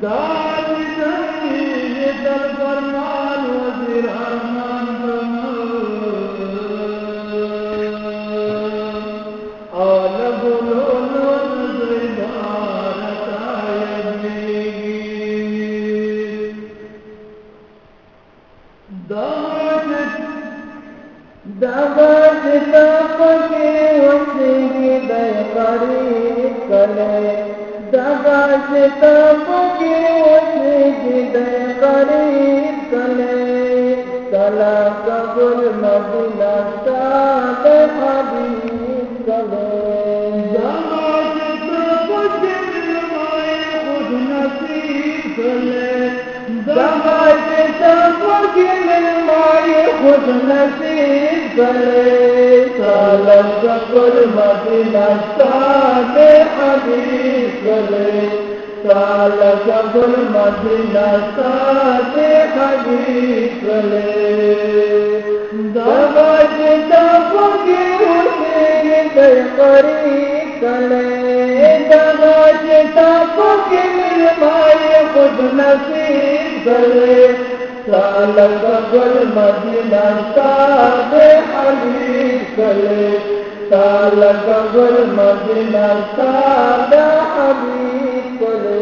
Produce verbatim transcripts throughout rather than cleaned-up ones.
दाद ये दल फरमान वज़ीर अरमान आल बुलो भारत दावत तपके वसी दय करी कले दावत तपके वसी दय करी कले कला कबुल मदीना साद हबीब कले दावत तपके माए खुद नसीब कले दावत तपके माए खुद नसीब कले सालम कबुल मदीना साद हबीब कले सालम कबुल मदीना साद हबीब कले दावत तपके हुसैन दय करी कले दावत तपके माए खुद नसीब कले सालम कबुल मदीना साद हबीब कले सालम कबुल मदीना साद हबीब कले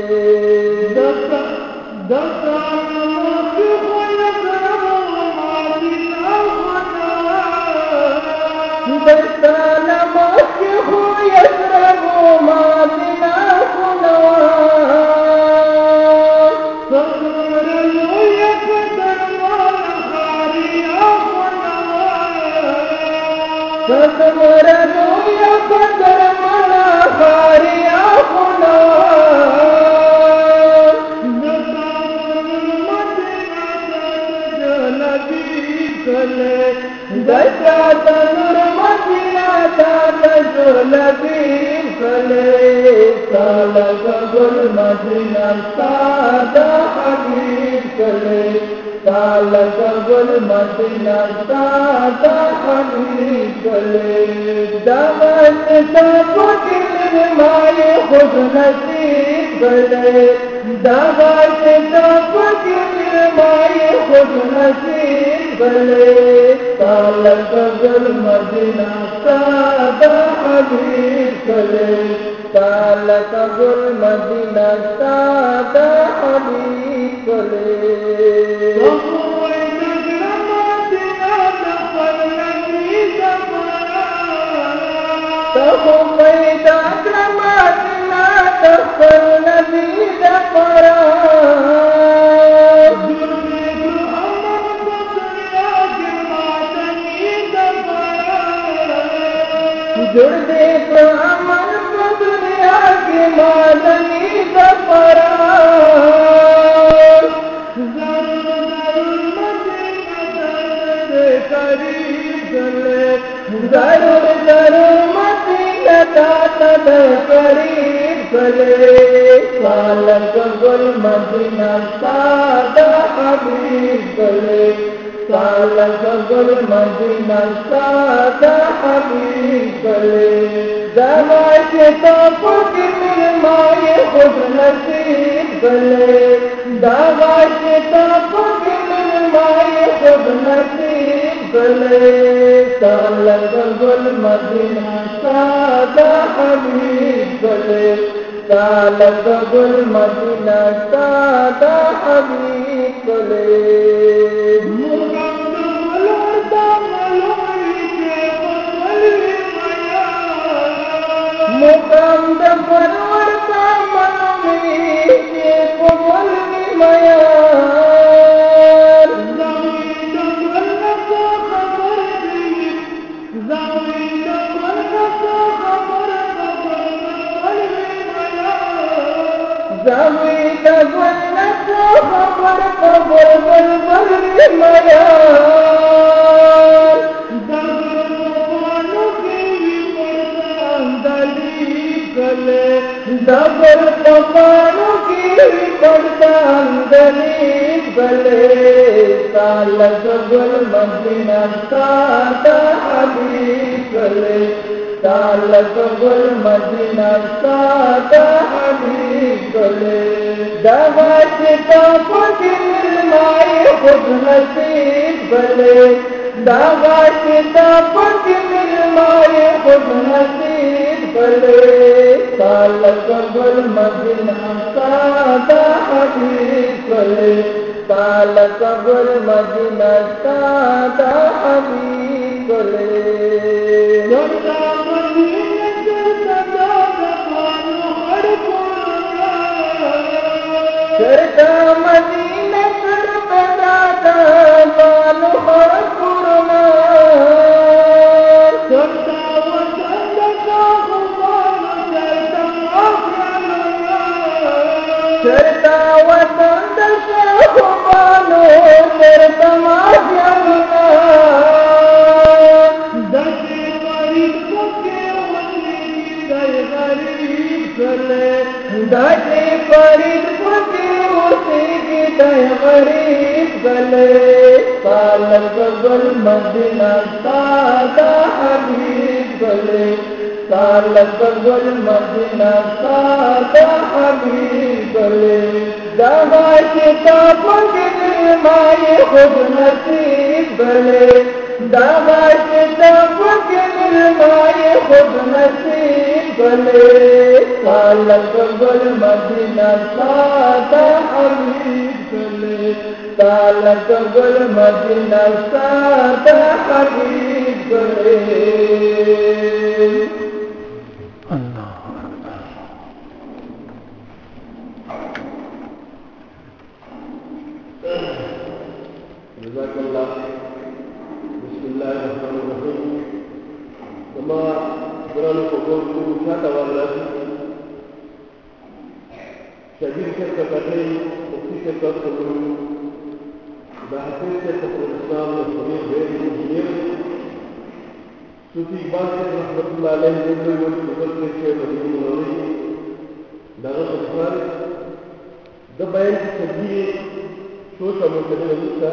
सालम कबुल मदीना साद हबीब कले सालम कबुल मदीना साद हबीब कले दावत तपके माए खुद नसीब कले दावत तपके माए खुद नसीब कले सालम कबुल मदीना साद हबीब कले सालम कबुल मदीना साद हबीब कले तबो पैदा मदीना तफल नबी दफरा जुड़ दे तो अमन दुनिया के मादनी दफरा जरूर जरूर मदीना तद करीब कले सालम कबुल मदीना साद हबीब कले सालम कबुल मदीना साद हबीब कले दावत तपके माए खुद नसीब कले दावत तपके माए खुद नसीब कले सालम कबुल मदीना साद हबीब कले सालम कबुल मदीना साद हबीब कले मुकाम दफरवर का मनमी के कोमल मया खबर खबर बल मया दबर पकानों की पड़ताल दलील गले सालम कबुल मदीना साद हबीब कले تعلق گل مدینہ سادہ حبیب گلے دعواشتا پکل مائے خود نصیب گلے دعواشتا پکل مائے خود نصیب گلے تعلق گل مدینہ سادہ حبیب گلے تعلق گل مدینہ سادہ حبیب گلے چرتا مدینہ کر بدادا بالو ہر پورنا چرتا وطن کا غبار چرتا چرتا وطن کا غبار چرتا مافیا دشے غریب کو کے وطنی گئے غریب چلے دشے غریب کو غریب گلے تعلق گل مدینہ سادہ حبیب گلے تعلق گل مدینہ سادہ حبیب گلے دعواشتا پکل مائے خود نصیب گلے دعواشتا پکل مائے خود نصیب گلے تعلق گل مدینہ سادہ حبیب گلے تعلق گل مدینہ سادہ حبیب گلے جزاك الله. بسم الله الرحمن الرحيم. كما قرأنا قبول شاتا والله شديد شركة فتحي وفي شركة قبول بحثين شركة الإسلام والصديق غير المسلمين سوفي إقبال رحمة الله عليه يقول يقول يقول شيء مدينة نوري دعوة الإسلام ده بيان تسجيه سوشا مكتبين المسا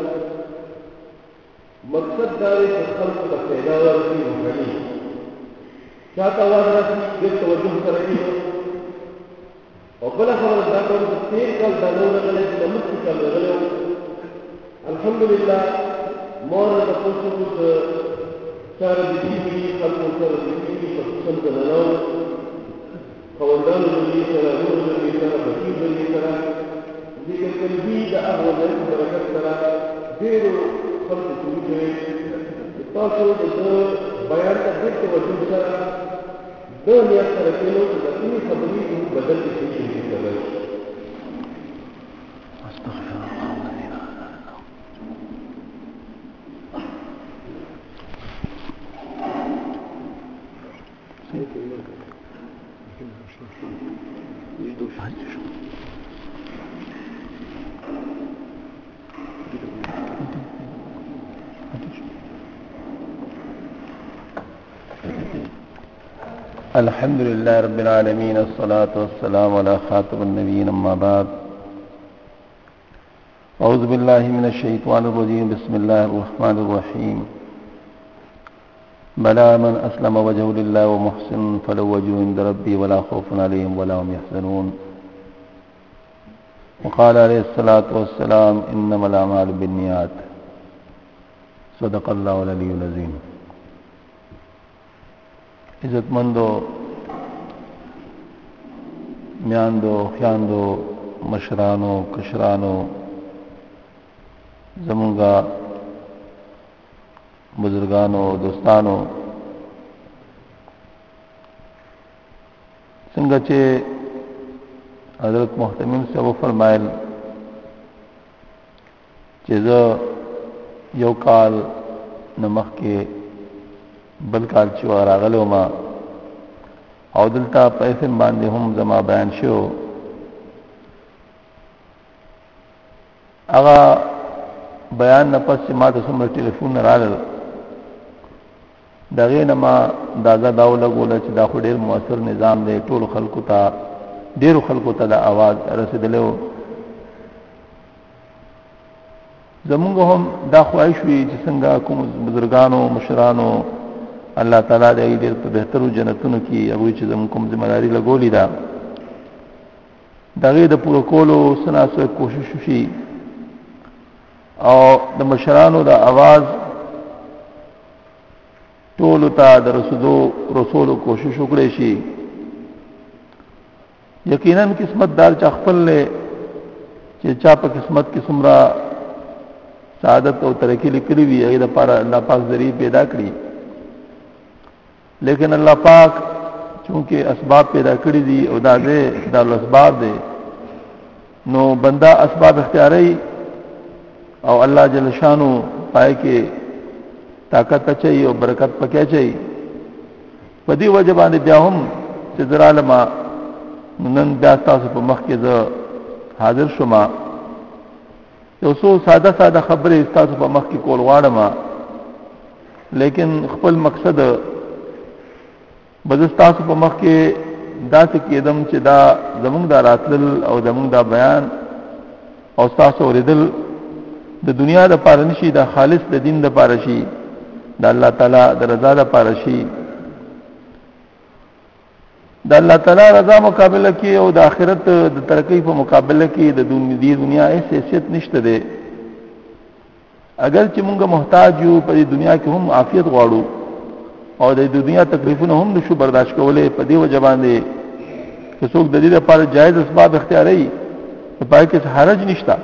مقصد داري تخلق بسيدا ورسي مكاني شاعت آواز رسي دل توجه کرنی وبلا خبر داکر تیر کال دانو لگلے نمسکی کال لگلے الحمدللہ مورا دا پوچھو کچھ چار دیدی بھی خلقوں چار دیدی بھی خصوصاً دنانو خوندانو دلی سرا نور دلی سرا بشیر دلی سرا ذکر قلبی دا اغوالن برکت سرا دیرو خلق سوچ ہے تاسو د بیان ته د توجه سره د نیت سره کېنو چې د دې خبرې په بدل کې شي چې کوي استغفر الله الذي لا اله الا هو الحمد لله رب العالمين الصلاة والسلام على خاتم النبيين أما بعد أعوذ بالله من الشيطان الرجيم بسم الله الرحمن الرحيم بلى من أسلم وجهه لله ومحسن فله وجه عند ربي ولا خوف عليهم ولا هم يحزنون وقال عليه الصلاة والسلام إنما الأعمال بالنيات صدق الله العلي العظيم. عزت مندو میاندو خیاندو مشرانو کشرانو زمونگا بزرگانو دوستانو څنګه چې حضرت محتمم سے وہ فرمایل چې زه یو کال نمخ کې بل کال چې راغلو ما او دلته پیسې باندې هم زما بیان شو هغه بیان نه پس ما ته څومره ټلیفون راغل دغه نه ما اندازه دا ولګول چې دا خو ډیر موثر نظام دی ټول خلکو ته ډیرو خلکو ته د आवाज رسیدلو زمونږ هم دا خواهش وي چې څنګه کوم بزرګانو مشرانو الله تعالی دې ډېر په بهترو جنتونو کې هغه چې زموږ کوم ذمہ داری لګولې ده دغه د پوره کولو سناسو کوشش وشي او د مشرانو د आवाज ټول ته د رسولو رسولو کوشش وکړي شي. یقینا قسمت دار چا خپل له چې چا په قسمت کې سمرا سعادت او ترقی لیکلي وي هغه د پاره الله پاک ذریعہ پیدا کړی، لیکن الله پاک چونکه اسباب پیدا کړی دي او دا دې د اسباب دي نو بندا اسباب اختیاري او الله جل شانو پای کې طاقت اچي او برکت پکې اچي. په دې وجه باندې بیا هم چې درالما نن بیا تاسو په مخ کې زه حاضر شوم یو څو ساده ساده خبرې تاسو په مخ کې کول غواړم، لیکن خپل مقصد بز تاسو په مخ کې داسې کېدم چې دا زمونږ د راتلل او زمونږ د بیان او تاسو اوریدل د دنیا د پاره نشي، د خالص د دین د پاره شي، د الله تعالی د رضا د پاره شي. د الله تعالی رضا مقابله کې او د آخرت د ترقی په مقابله کې د دنیا هیڅ حیثیت نشته ده. اگر چې موږ محتاج یو په دنیا کې هم عافیت غواړو او د دنیا تکلیفونه هم نشو برداشت کولای، په دې وجه باندې چې څوک د دې لپاره جایز اسباب اختیاري په پای کې حرج نشته،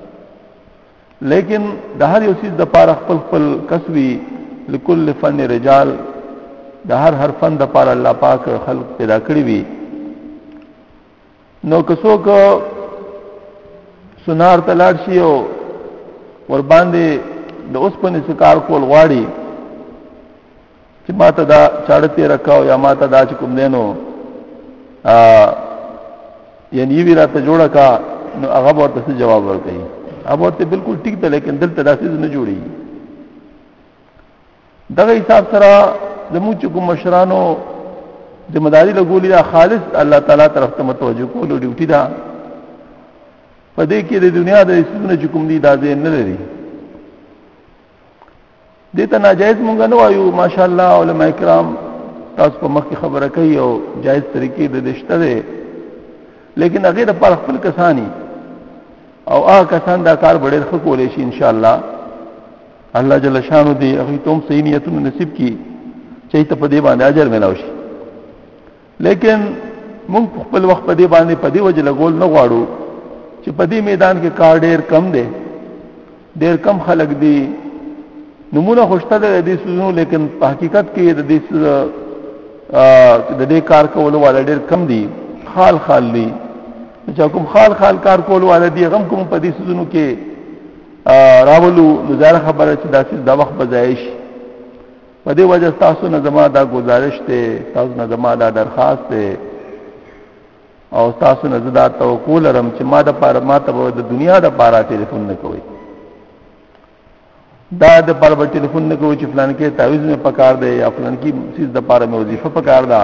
لیکن د هر یو چیز د لپاره خپل خپل کسبي لكل فن رجال د هر هر فن د لپاره الله پاک خلق پیدا کړی وي. نو که څوک سنار تلاړ شي او ور باندې د اوسپنې سکار کول غواړي چې ماته دا چاړته رکاو یا ماته دا چې کوم دینو ا یعنی وی راته جوړه کا نو هغه ورته جواب ورکړي، هغه ورته بالکل ټیک ده، لیکن دلته داسې نه جوړي. دغه حساب سره زموږ چې کوم مشرانو ذمہ داری لګولې دا خالص الله تعالی طرف ته متوجه کولو ډیوټي ده. په دې کې د دنیا د اسونه چې کوم دي دا دې نه لري، دې ته ناجایز مونږ نه وایو. ماشاءالله علماء کرام تاسو په مخ کې خبره کوي او جایز طریقې د دشته ده، لیکن هغه د پر خپل کسانی او هغه کسان دا کار ډېر ښه کولای شي ان شاء الله. الله جل شانو دې هغه تم صحیح نیتونه نصیب کړي چې ته په دې باندې اجر ملو شي. لیکن موږ خپل وخت په دې باندې په دې وجه لګول نه غواړو چې په دې میدان کې کار ډېر کم دی، ډېر کم خلک دي، نمونه خوشته ده دې سونو، لیکن په حقیقت کې د دې د دې کار کولو والا ډېر کم دي، خال خال دي. چې کوم خال خال کار کولو والا دي غم کوم په دې سونو کې راولو نظر خبره چې داسې د وخت بځایش. په دې وجه تاسو نه زما دا گزارش ته، تاسو نه زما دا درخواست ته او تاسو نه زدا توقع لرم چې ما د پاره ما ته د دنیا د پاره ټلیفون نه کوي، دا د پاره ټلیفون نه کوي چې فلان کې تعویذ مې پکار دی یا فلان کې چیز د پاره مې وظیفه پکار ده.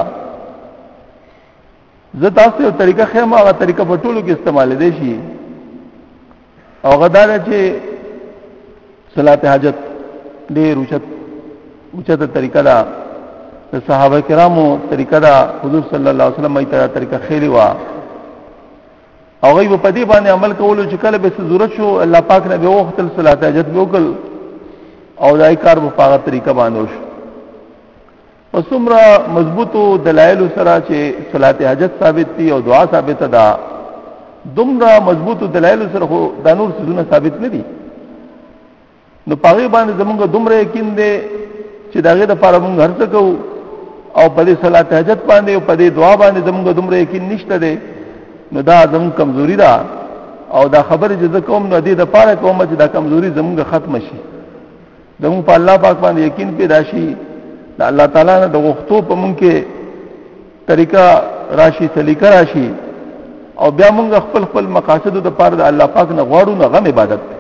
زه تاسو یو طریقه خیم هغه طریقه په ټولو کې استعمال دی شي او غدار چې صلات حاجت ډېر اوچت اوچته طریقه ده، د صحابه کرامو طریقه ده، حضور صلی الله علیه وسلم ایته طریقه خیری وا او غي په دې باندې عمل کولو چې کله به ضرورت شو الله پاک نه به وخت صلات حاجت وکړ او دای کار په هغه طریقه باندې وشو. وسمره مضبوطو دلایل سره چې صلات حاجت ثابت دي او دعا ثابت ده، دومره مضبوطو دلایل سره خو د نور څه ثابت نه دي. نو پاغي باندې زمونږ دومره یقین دی چې داغه د لپاره مونږ هر څه کوو او په دې صلات حاجت باندې او په دې دعا باندې زمونږ دومره یقین نشته دی. نو دا زموږ کمزوري ده او دا خبره چې کوم نو دې د لپاره کوم چې دا کمزوري زمونږ ختم شي، زمونږ په الله پاک باندې یقین پیدا شي، د الله تعالی نه د غوښتو په مونږ کې طریقه راشي، سلیقه راشي او بیا مونږ خپل خپل مقاصد د لپاره د الله پاک نه غواړو. نه غم عبادت ده،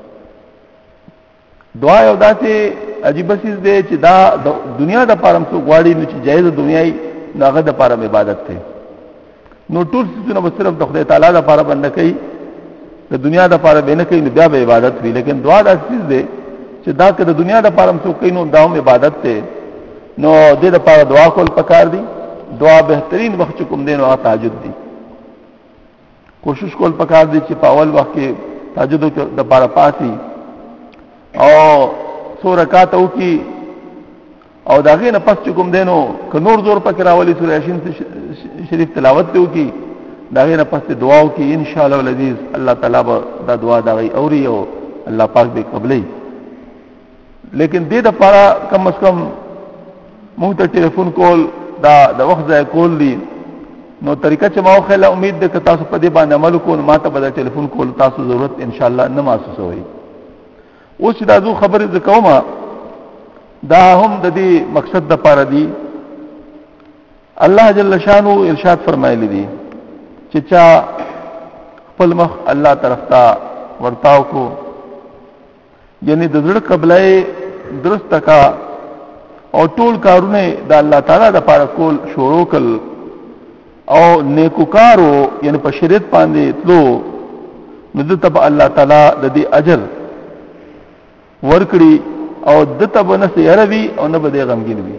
دعا یو داسې عجیب چیز دی چې دا د دنیا د لپاره څو غواړي نو چې جایز دنیاي ناغه د لپاره عبادت ده. نو ټول څه نو صرف د خدای تعالی د لپاره بنده کوي، د دنیا د لپاره به نه کوي، نو بیا به عبادت وي. لیکن دعا داسې چیز دی چې دا که د دنیا د لپاره څو کوي نو دا هم عبادت ده. نو دې لپاره دعا کول پکار دي. دعا بهترین وخت کوم دین او تهجد دي. کوشش کول پکار دي چې په اول وخت کې تهجد د لپاره پاتې او څو رکعات وکي او داغه نه پس کوم دینو ک نور زور پکې راولي سورہ یاسین شریف تلاوت وکي داغه نه پس دعا وکي ان شاء الله العزیز الله تعالی دا دعا داغي اوري او الله پاک به قبلې. لیکن دې د لپاره کم از کم مونږ ته ټلیفون کول دا د وخت ځای کول دي. نو طریقه چې ما خو له امید ده چې تاسو په دې باندې عمل کوئ. ما ته به ټلیفون کول تاسو ضرورت ان شاء الله نه محسوسوي. اوس دا زو خبرې ز کومه دا هم د دې مقصد د پاره دی. الله جل شانو ارشاد فرمایلی دي چې چا خپل مخ الله طرف ته ورتاو کو یعنی د زړه قبله درست کا او ټول کارونه د الله تعالی د پاره کول شروع کړ او نیکوکارو یعنی په شریعت باندې تلو نو د تب الله تعالی د دې اجر ورکړي او د تب نه سيروي او نه بده غمګين وي.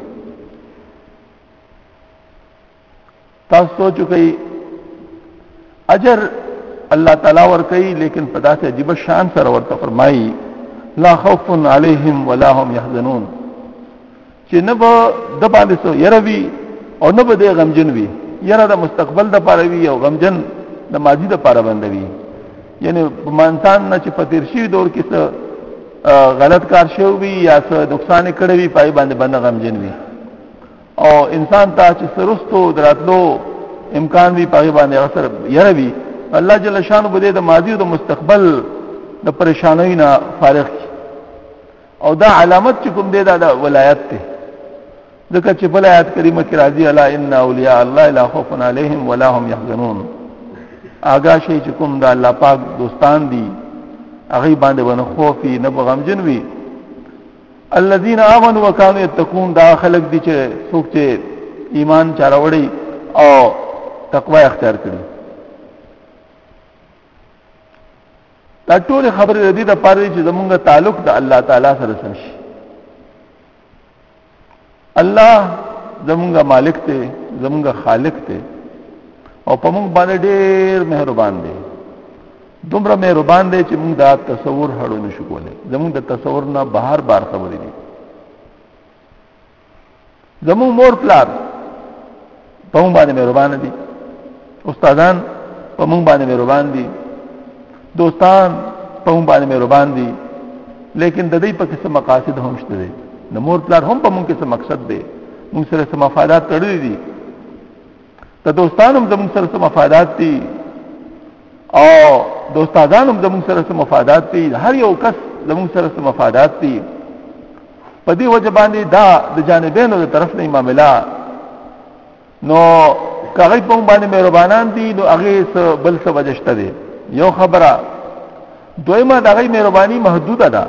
تاسو سوچو کوي اجر الله تعالی ورکړي لیکن په داسې عجیب شان سره ورته فرمایي لا خوف عليهم ولا هم يحزنون چې نه به د باندې سو يروي او نه بده غمجن وي. یره د مستقبل د پاره وي او غمجن د ماضي د پاره باندې وي. یعنی انسان نه چې پتیر شي دور کې څه غلط کار شوی وي یا څه نقصان کړی وي پای باندې باندې غمجن وي او انسان ته چې سرستو دراتلو امکان وي پای باندې اثر یره وي. الله جل شانو بده د ماضي او د مستقبل د پریشانۍ نه فارغ او دا علامت چې کوم دی دا د ولایت ته ذکر چې بل آیات کریمه کې راځي الا ان اولیاء الله لا خوف علیهم ولا هم يحزنون. آگاه شي چې کوم د الله پاک دوستان دي هغه باندې ونه خوفي نه غمجن وي. الذين امنوا وكانوا يتقون دا خلق دي چې څوک چې ایمان چاروړي او تقوا اختیار کړي. دا ټول خبره دې د پاره چې زمونږ تعلق د الله تعالی سره سم شي. الله زمونږ مالک ته زمونږ خالق ته او په موږ باندې ډېر مهربان دی. دومره مهربان دی چې موږ دا تصور هړو نشو کولای. زمونږ د تصور نه بهر بار خبرې دي. زمونږ مور پلار په موږ باندې مهربان دي. استادان په موږ باندې مهربان دي. دوستان په موږ باندې مهربان دي. لیکن د دې په څه مقاصد هم شته دي. د مور پلار هم په موږ کې څه مقصد دی. موږ سره څه مفادات تړلي دي. د دوستانو هم زموږ سره څه مفادات دي او د استادانو هم زموږ سره څه مفادات دي. هر یو کس زموږ سره څه مفادات دي. په دې وجه باندې دا د جانبینو د طرف نه معاملہ نو کغې په باندې مهربانان دي نو هغه بل څه وجه شته دي. یو خبره دویمه دغه مهرباني محدوده ده.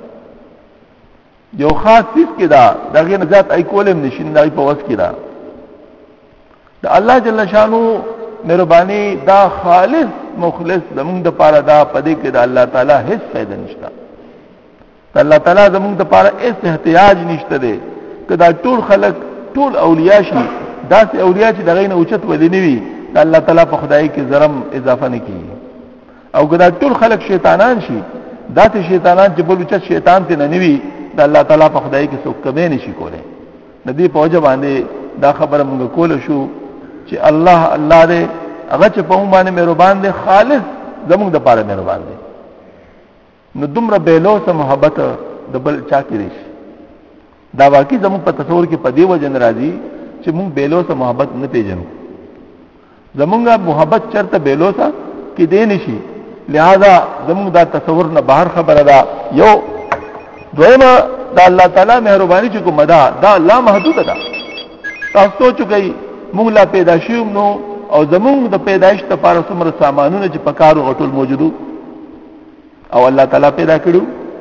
یو خاص څه کې دا دغه نجات ای کولم نشین نه په وس کې دا د الله جل شانو مهرباني دا خالص مخلص زمونږ د پاره دا پدې کې د الله تعالی هیڅ فائدہ نشته. الله تعالی زمونږ د پاره هیڅ احتیاج نشته دی. کدا ټول خلق ټول اولیاء شي داسې اولیاء چې دغه نه اوچت ودی نیوي د الله تعالی په خدای کې زرم اضافه نه کیږي. او کدا ټول خلق شیطانان شي داسې شیطانان چې بل اوچت شیطان ته نه نیوي د الله تعالی په خدای کې څوک کمې نشي کولای. د دې په وجه باندې دا خبره موږ کول شو چې الله الله دې هغه چې په موږ باندې مهربان دی خالص زموږ د پاره مهربان دی. نو دومره بیلو سره محبت د بل چا کې نشي. دا واقعي زموږ په تصور کې په دې وجه ناراضي چې موږ بیلو سره محبت نه پیژنو. زموږه محبت چرته بیلو سره کې دی نشي. لہذا زموږ دا تصور نه بهر خبره ده. یو دویمه دا الله تعالی مهرباني چې کومه ده دا لا محدود ده. تاسو سوچ کوئ موږ لا پیدا شوم نو او زموږ د پیدایش لپاره څومره سامانونه چې پکارو غټول موجودو او الله تعالی پیدا کړو.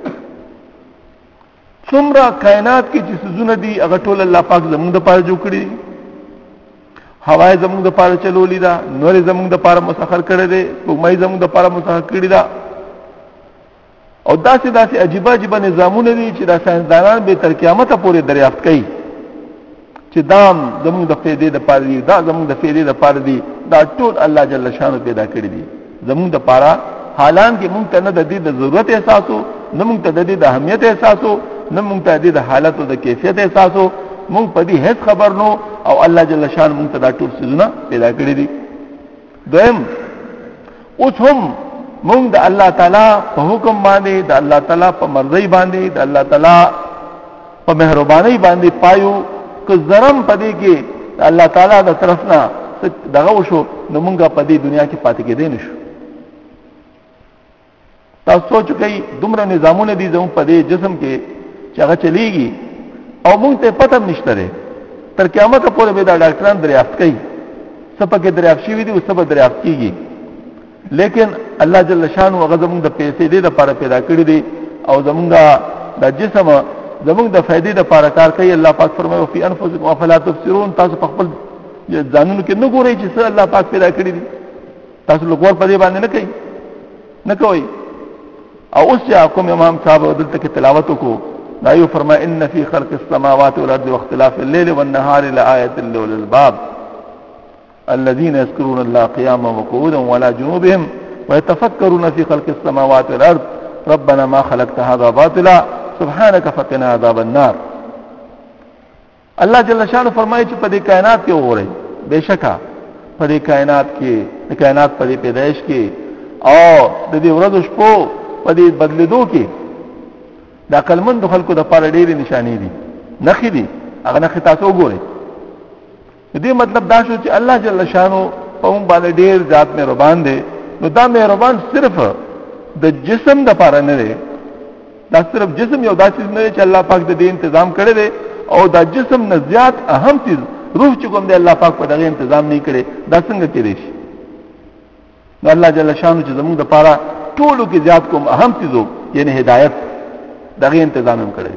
څومره کائنات کې چې سيزونه دي هغه ټول الله پاک زموږ د پاره جوړ کړی. هواي زموږ د پاره چلولې ده. نور زموږ د پاره مسخر کړی دی. کومای زموږ د پاره مسخر کړی ده. او داسې داسې عجیب عجیب نظامونه دي چې دا ساينسدانان به تر قیامت پورې دریافت کوي چې دام زمونږ د فائدې د پاره دي دا زمونږ د فائدې د پاره دي دا ټول الله جل شانو پیدا کړی دي زمونږ د پاره حالان کې مونږ ته نه د دې د ضرورت احساسو نه مونږ ته د دې د اهمیت احساسو نه مونږ ته د دې د حالت او د کیفیت احساسو مونږ په دې هیڅ خبر نو او الله جل شان مونږ ته دا ټول سيزونه پیدا کړی دي دویم اوس هم مونږ د الله تعالی په حکم باندې د الله تعالی په مرضی باندې د الله تعالی په مهرباني باندې پایو که زرم پدې کې الله تعالی د طرفنا دغه وشو نو مونږه په دې دنیا کې پاتې کېدې نشو تاسو سوچ کوئ دومره نظامونه دي زموږ په دې جسم کې چې هغه چلیږي او مونږ ته پته نشته لري تر قیامت پورې به دا ډاکټران دریافت کوي سپکه دریافت شي وي او سبا دریافت کیږي لیکن الله جل شانو هغه زموږ د پیسې دې لپاره پیدا کړی دي او زموږ د جسم زموږ د فائدې لپاره کار کوي الله پاک فرمایي فی انفسکم افلا تبصرون تاسو په خپل ځانونو کې نه ګورئ چې څه الله پاک پیدا کړی دي تاسو لګور په دې باندې نه کوي نه کوي او اوس چې کوم امام صاحب دلته کې تلاوت وکړو دا یو فرمای ان فی خلق السماوات والارض واختلاف الليل والنهار لآیات لأولي الالباب الذين يذكرون الله قياما وقعودا وعلى جنوبهم ويتفكرون في خلق السماوات والارض ربنا ما خلقت هذا باطلا سبحانك فقنا عذاب النار الله جل شانه فرمایي چې په دې کائنات کې وګورئ بهشکه په دې کائنات کې د کائنات په دې پیدائش کې او د دې ورځو شپو په دې بدلیدو کې دا کلمند خلکو د پاره ډېری نشانې دي نخې دي هغه نخې تاسو وګورئ دې مطلب دا شو چې الله جل شانه په موږ باندې ډېر ذات مهربان دی نو دا مهربان صرف د جسم د پاره نه دی دا صرف جسم یو داسې نه چې الله پاک د دې تنظیم کړی دی او دا جسم نه زیات اهم چیز روح چې کوم دی الله پاک په دغه تنظیم نه کړي دا څنګه کېږي نو الله جل شانه چې زموږ د پاره ټولو کې زیات کوم اهم چیزو یعنی هدایت دغه تنظیم هم کړی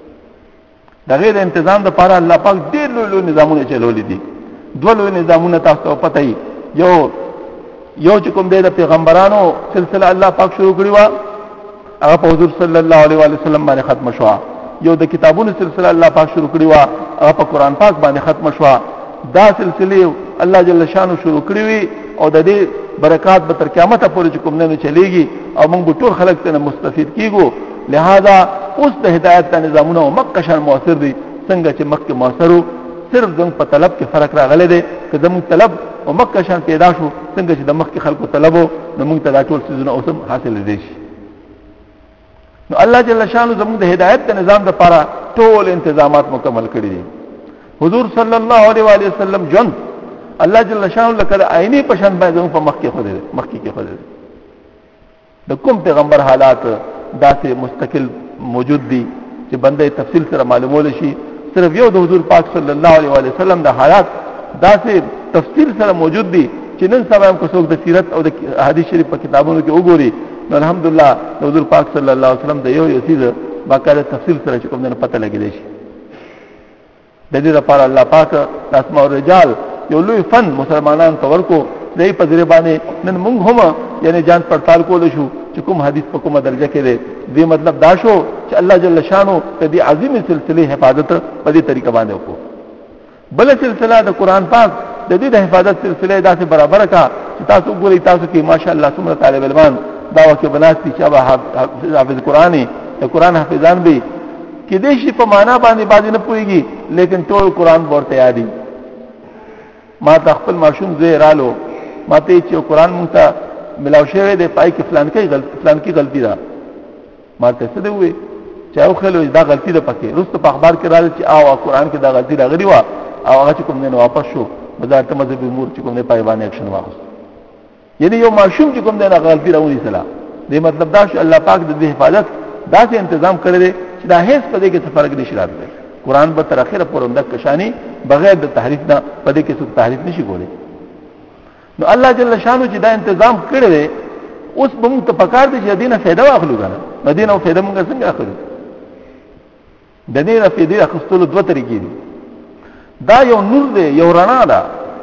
دغه د تنظیم د پاره الله پاک ډېر لوی نظامونه چلولې دي دوه لوی نظامونه تاسو ته پته یې یو یو چې کوم دی د پیغمبرانو سلسله الله پاک شروع کړی و هغه په حضور صلی الله علیه و سلم باندې ختم شو یو د کتابونو سلسله الله پاک شروع کړی و هغه په قران پاک باندې ختم شو دا سلسله الله جل شانو شروع کړی وي او د دې برکات به تر قیامت پورې کوم نه چلیږي او موږ ټول خلک ته مستفید کیږو لہذا اوس د هدایت د نظامونو مکه شان موثر دي څنګه چې مکه موثرو صرف زموږ په طلب کې فرق راغلی دی که زموږ طلب او مکه شان پیدا شو څنګه چې د مکه خلکو طلبو نو موږ ته دا ټول څیزونه اوس حاصل دي شي نو الله جل شانو زموږ د هدایت د نظام لپاره ټول تنظیمات مکمل کړی دي حضور صلی الله علیه و آله وسلم جن الله جل شانو لکه عیني پشان باندې په مکه خو دې مکه کې خو دې د کوم پیغمبر حالات داسې مستقل موجود دي چې بنده تفصیل سره معلومول شي صرف یو د حضور پاک صلی الله علیه و وسلم د حالات داسې تفصیل سره موجود دي چې نن سبا هم کو څوک د سیرت او د حدیث شریف په کتابونو کې وګوري نو الحمدلله د حضور پاک صلی الله علیه وسلم د یو یو چیز باقاعده تفصیل سره چې کوم نه پته لګیدي شي د دې لپاره الله پاک اسماء الرجال یو لوی فن مسلمانان تور کو دې په ذریعہ باندې نن موږ هم یعنی جان پړتال کول شو چې کوم حدیث په کومه درجه کې دی دې مطلب دا شو چې الله جل شانو د دې عظیم سلسله حفاظت په دې طریقه باندې وکړو بل سلسله د قران پاک د دې د حفاظت سلسله داسې برابر کا چې تاسو ګورئ تاسو کې ماشاءالله څومره طالب علمان دا وکه بناستی چې حافظ قرآنی د قران حافظان به کې دې شي په معنا باندې باندې نه پويږي لیکن ټول قران ورته یادي ما تخپل ماشوم زه رالو ما ته چې قران مونږ ته ملاو شوی دی پای کې فلان کې غلط فلان کې غلطی ده ما ته څه دی وې چې او خلک دا غلطی ده پکې رسته په اخبار کې راځي چې او قران کې دا غلطی راغلی و او هغه چې کوم نه واپس شو وزارت مذهبي امور چې کوم نه پای باندې اکشن واخیست یعنی یو ماشوم چې کوم نه غلطی راونی سلا دې مطلب دا چې الله پاک د دې حفاظت داسې تنظیم کړی دی چې دا هیڅ په دې کې څه فرق نشي راتلی قران به تر اخره پورې د کشانی بغیر د تحریف نه په دې کې څه تحریف نشي کولی نو الله جل شانو چې دا تنظیم کړی دی اوس به موږ ته پکار دي چې دینه فائدہ واخلو کنه مدینه او فائدہ موږ څنګه اخلو د دې نه فائدې اخستلو دوه طریقې دي دا یو نور دی یو رڼا ده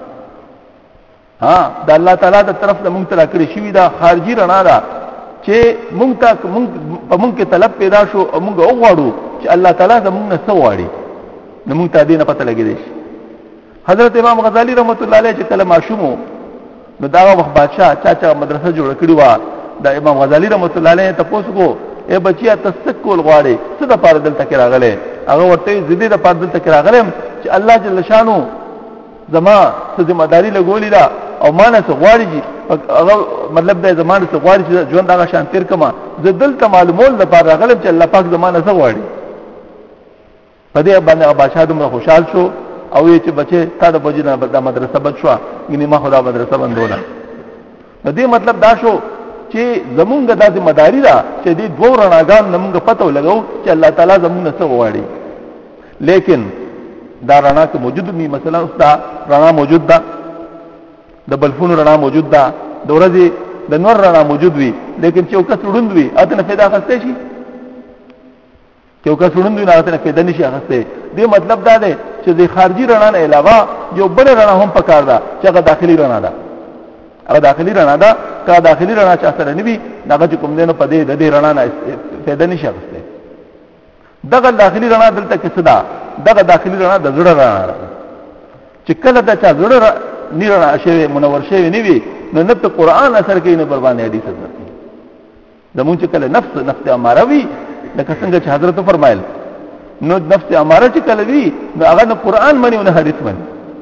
ها د الله تعالی د طرف له موږ ته کړی شوی دا خارجي رڼا ده چې موږ ته موږ په موږ کې طلب پیدا شو او موږ وغواړو چې الله تعالی زموږ نه څه واړي نو موږ ته دې نه پته لګېدی شي. حضرت امام غزالی رحمت الله علیه چې کله ماشوم نو دا وخت بادشاہ چا چا مدرسه جوړ کړی و، دا امام غزالی رحمت الله علیه تاسو کو اے بچیا تسکول غواړي څه د پاره دلته کې راغله؟ هغه ورته زیدې د پاره دلته کې راغله چې الله جل شانو زما څه ذمہ داری لګولې ده او مانه څه غواړي هغه مطلب د زمانه څه غواړي چې ژوند هغه شان تیر کما زه دلته معلومول لپاره راغلم چې الله پاک زمانه څه غواړي. په دې باندې بادشاہ دومره خوشحال شو او یې چې بچي تا د بجنه د مدرسه بد شو یعنی ما خدا مدرسه بندوله. د دې مطلب دا شو چې زمونږ د ذمہ داری ده چې دې دوه رڼاګان زمونږ پته ولګو چې الله تعالی زمونږ څه غواړي. لیکن دا رڼا که موجود می مثلا اوس دا رڼا موجود ده، د بلفونو رڼا موجود ده، د ورځې د نور رڼا موجود وي، لیکن چې یو کس وړوند وي اته نه پیدا اخیستی شي، چې یو کس وړوند وي اته نه پیدا نشي اخیستی. دې مطلب دا دی چې د خارجي رڼا نه علاوه یو بل رڼا هم پکار ده چې هغه داخلي رڼا ده. هغه داخلي رڼا ده، که داخلي رڼا چې اثر نه وي هغه چې کوم دی نو په دې د دې رڼا نه پیدا نشي اخیستی. دغه داخلي رڼا دلته کې څه ده؟ دغه داخلي رڼا د زړه رڼا ده چې کله د چا زړه نه رڼا شوی منور شوی نه وي نو نه په قرآن اثر کوي نه قرباني حدیث اثر کوي. زمونږ چې کله نفس نفس اماره وي لکه څنګه چې حضرت فرمایل نو نفس اماره چې کله وي نو هغه نه قرآن مني او نه حدیث مني.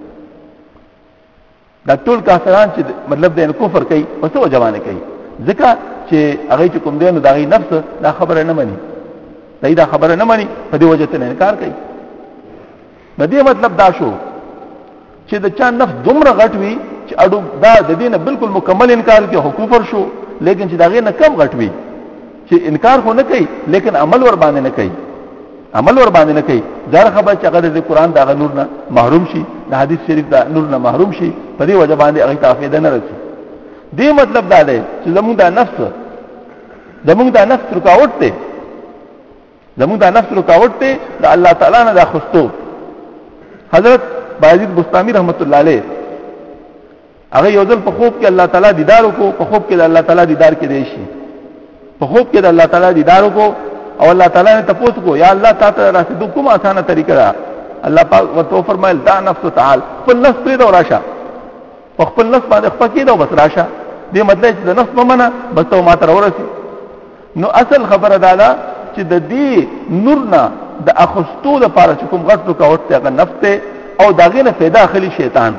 دا ټول کافران چې مطلب د کفر کوي په څه وجه باندې کوي؟ ځکه چې هغه چې کوم دی نو دا غي نفس دا خبره نه مني، دا دا خبره نه مني په دې وجه ته انکار کوي. د دې مطلب دا شو چې د چا نفس دومره غټ وي چې اډو دا د دې نه بالکل مکمل انکار کوي، حکوفر شو. لیکن چې دا غي نه کم غټ وي چې انکار خو نه کوي لیکن عمل ور باندې نه کوي، عمل ور باندې نه کوي. ځار خبر چې هغه د قرآن دا نور نه محروم شي، د حدیث شریف دا نور نه محروم شي، په دې وجه باندې هغه ته فائدہ نه رسي. دې مطلب دا دی چې زموږ دا نفس زموږ دا نفس رکاوټ دی، زموږ دا نفس رکاوټ دی د الله تعالی نه دا خستو. حضرت بایزید بستامی رحمت الله علیه هغه یو ځل په خوب کې الله تعالی دیدار وکړو، په خوب کې د الله تعالی دیدار کې دی شي، په خوب کې د الله تعالی دیدار وکړو او الله تعالی نے تپوس کو یا الله تعالی راسدو کوم آسانه طریقه ده؟ الله پاک ورته فرمایل دا نفس تعال خپل نفس پرې دا راشه، په خپل نفس باندې خپل کې دا بس راشه. دې مطلب چې د نفس ممنه بس ته ما تر ورسي. نو اصل خبره دا ده چې د دې نور نه د اخستو د پاره چې کوم غټ رکاوټ ته هغه نفس ته او داغه نه پیدا اخلي شیطان.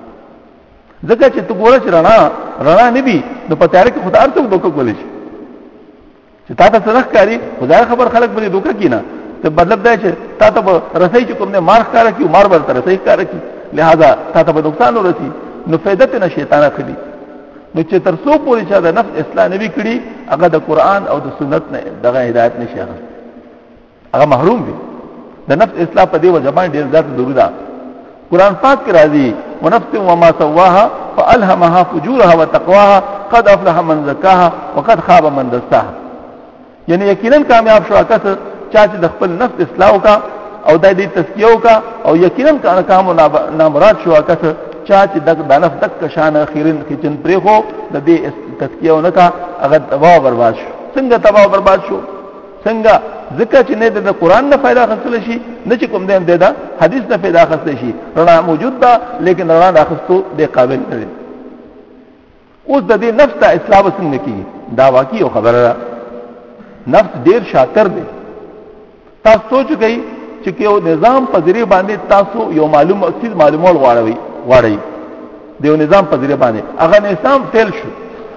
ځکه چې تو ګوره چې رڼا رڼا نه وي نو په تیار کې خدای ارته دوکه کولی شي چې تا ته څنګه کاری خدای خبر خلک باندې دوکه کینا ته مطلب دا چې تا ته رسۍ چې کوم نه مار کار کوي مار ورته رسۍ کار کوي، لہذا تا ته به نقصان ورسي. نو فائدت نه شیطان اخلي. نو چې تر څو پورې چې د نفس اصلاح نبی کړي هغه د قرآن او د سنت نه دغه هدایت نشي هغه محروم دي. د نفس اصلاح په دی وجه باندې ډیر زیات ضروري ده. قرآن پاک کې راځي ونفس وما سواها فالهمها فجورها وتقواها قد افلح من زكاها وقد خاب من دساها. یعنی یقینا کامیاب شو کس چا چې د خپل نفس اصلاح وکا او د دې تزکیه وکا او یقینا کام نامراد شو کس چا چې د نفس تک شان اخیرن کچن پرې هو د دې تزکیه ونکا هغه تباہ برباد شو. څنګه تباہ برباد شو؟ څنګه؟ ځکه چې نه د قرآن نه فائدہ حاصل شي نه چې کوم دین دی دا حدیث نه فائدہ حاصل شي، رڼا موجود ده لیکن رڼا اخستو د قابل نه دی. اوس د دې نفس ته اصلاح څنګه کیږي؟ دا واقعي او خبره ده. نفس ډیر شاکر دی. تاسو سوچ کئ چې یو نظام په ذریعہ باندې تاسو یو معلوم چیز معلومول غواړئ غواړئ د یو نظام په ذریعہ باندې هغه نظام فیل شو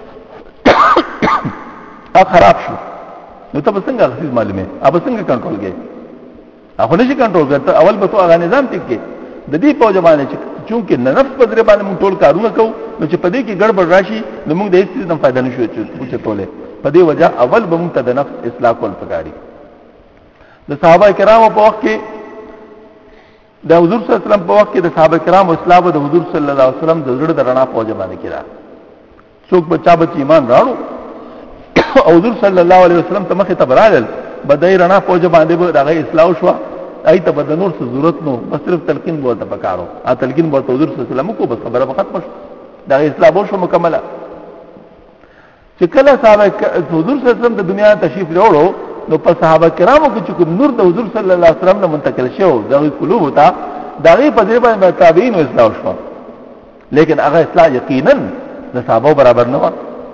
هغه خراب شو نو ته څنګه غوښتل معلومه اوب څنګه کنټرول کې هغه نشي کنټرول کړته. اول به تو هغه نظام ټیک کې د دې په ځمانه چې چونکه نفس په ذریعہ باندې موږ ټول کارونه کوو نو چې په دې کې ګډوډ راشي نو موږ د هیڅ څه نه فائدہ نشو چې ټوله په دې وجه اول به موږ ته د نفس اصلاح کول پکاري. د صحابه کرامو په وخت کې د حضور صلی الله علیه وسلم په وخت کې د صحابه کرامو اصلاح د حضور صلی الله علیه وسلم د زړه د رڼا په وجه باندې کړه. څوک بچا بچ ایمان راړو او حضور صلی الله علیه وسلم ته مخه تبرال بدای رڼا په وجه باندې به دغه اصلاح شو. ای ته بد نور څه ضرورت نو بس صرف تلقین بوته پکارو ا تلقین بوته حضور صلی الله علیه وسلم کو بس خبره ختم شو دغه اصلاح به شو مکمله. چې کله صحابه حضور صلی الله علیه وسلم د دنیا تشریف وروړو نو په صحابه کرامو کې چې کوم نور د حضور صلی الله علیه وسلم نه منتقل شو دغه قلوب ته دغه په ځای باندې تابعین او اصلاح شو لیکن هغه اصلاح یقینا د صحابه برابر نه و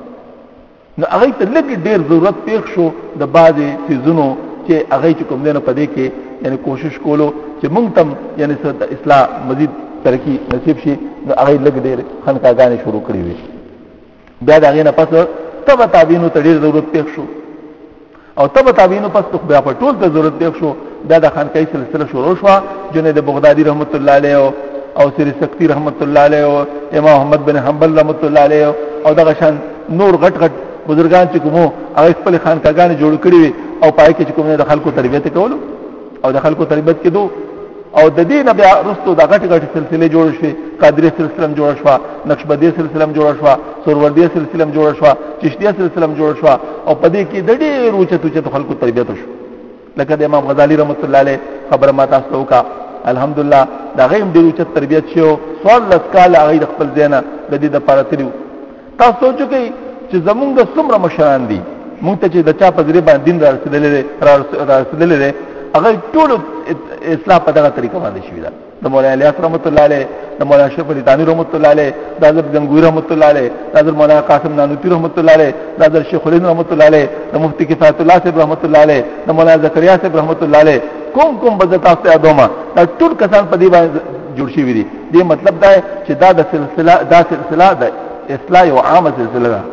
نو هغه ته لږ ډیر ضرورت پیښ شو د بعضی سيزونو چې هغه چې کوم دینه پدې کې یعنی کوشش کولو چې مونږ تم یعنی اصلاح مزید ترقی نصیب شي نو هغه لږ ډیر خنقاګانې شروع کړې وي بیا دغه نه پس تبع تابعینو ته ډیر ضرورت پیښ شو او تبع تابعینو پس بیا په ټول ته ضرورت پیښ شو دا د خانقای سلسله شروع شو جنید بغدادي رحمت الله علیه او سری سکتی رحمت الله علیه او امام محمد بن حنبل رحمت الله علیه او دغه شان نور غټ غټ بزرګان چې کومو هغه خپل خانقاګانې جوړ کړې وي او پای کې چې کومه د خلکو تربیت کولو او د خلکو تربیت کېدو او د دې نه بیا رستو د غټ غټ سلسله جوړ شوه قادری سلسله جوړ شوه نقشبندی سلسله جوړ شوه سروردی سلسله جوړ شوه چشتیه سلسله جوړ شوه او په دې کې د ډېر اوچتو چې خلکو تربیت شو لکه د امام غزالی رحمت الله علیه خبره ما تاسو ته وکړه الحمدلله دا غیم ډېر اوچت تربیت شو سوال لسکال هغه خپل ځنه د دې د پاره تریو تاسو سوچو کې چې زمونږ څومره مشران دي مونږ ته چې د چا په ذریعہ باندې دین رسېدلې رسېدلې هغه ټول اسلام په دغه طریقه باندې شوی دا د مولانا الیاس رحمت الله علیه د مولانا شریف علی دانی رحمت الله علیه د حضرت گنگوی رحمت الله علیه د حضرت مولانا قاسم نانوتی رحمت الله علیه د حضرت شیخ الهند رحمت الله علیه د مفتی کفایت الله صاحب رحمت الله علیه د مولانا زکریا صاحب رحمت الله علیه کوم کوم بدتا ته ادمه دا ټول کسان په دې باندې جوړ شي وي دي مطلب دا چې دا د سلسله دا سلسله د اصلاح او عامه سلسله ده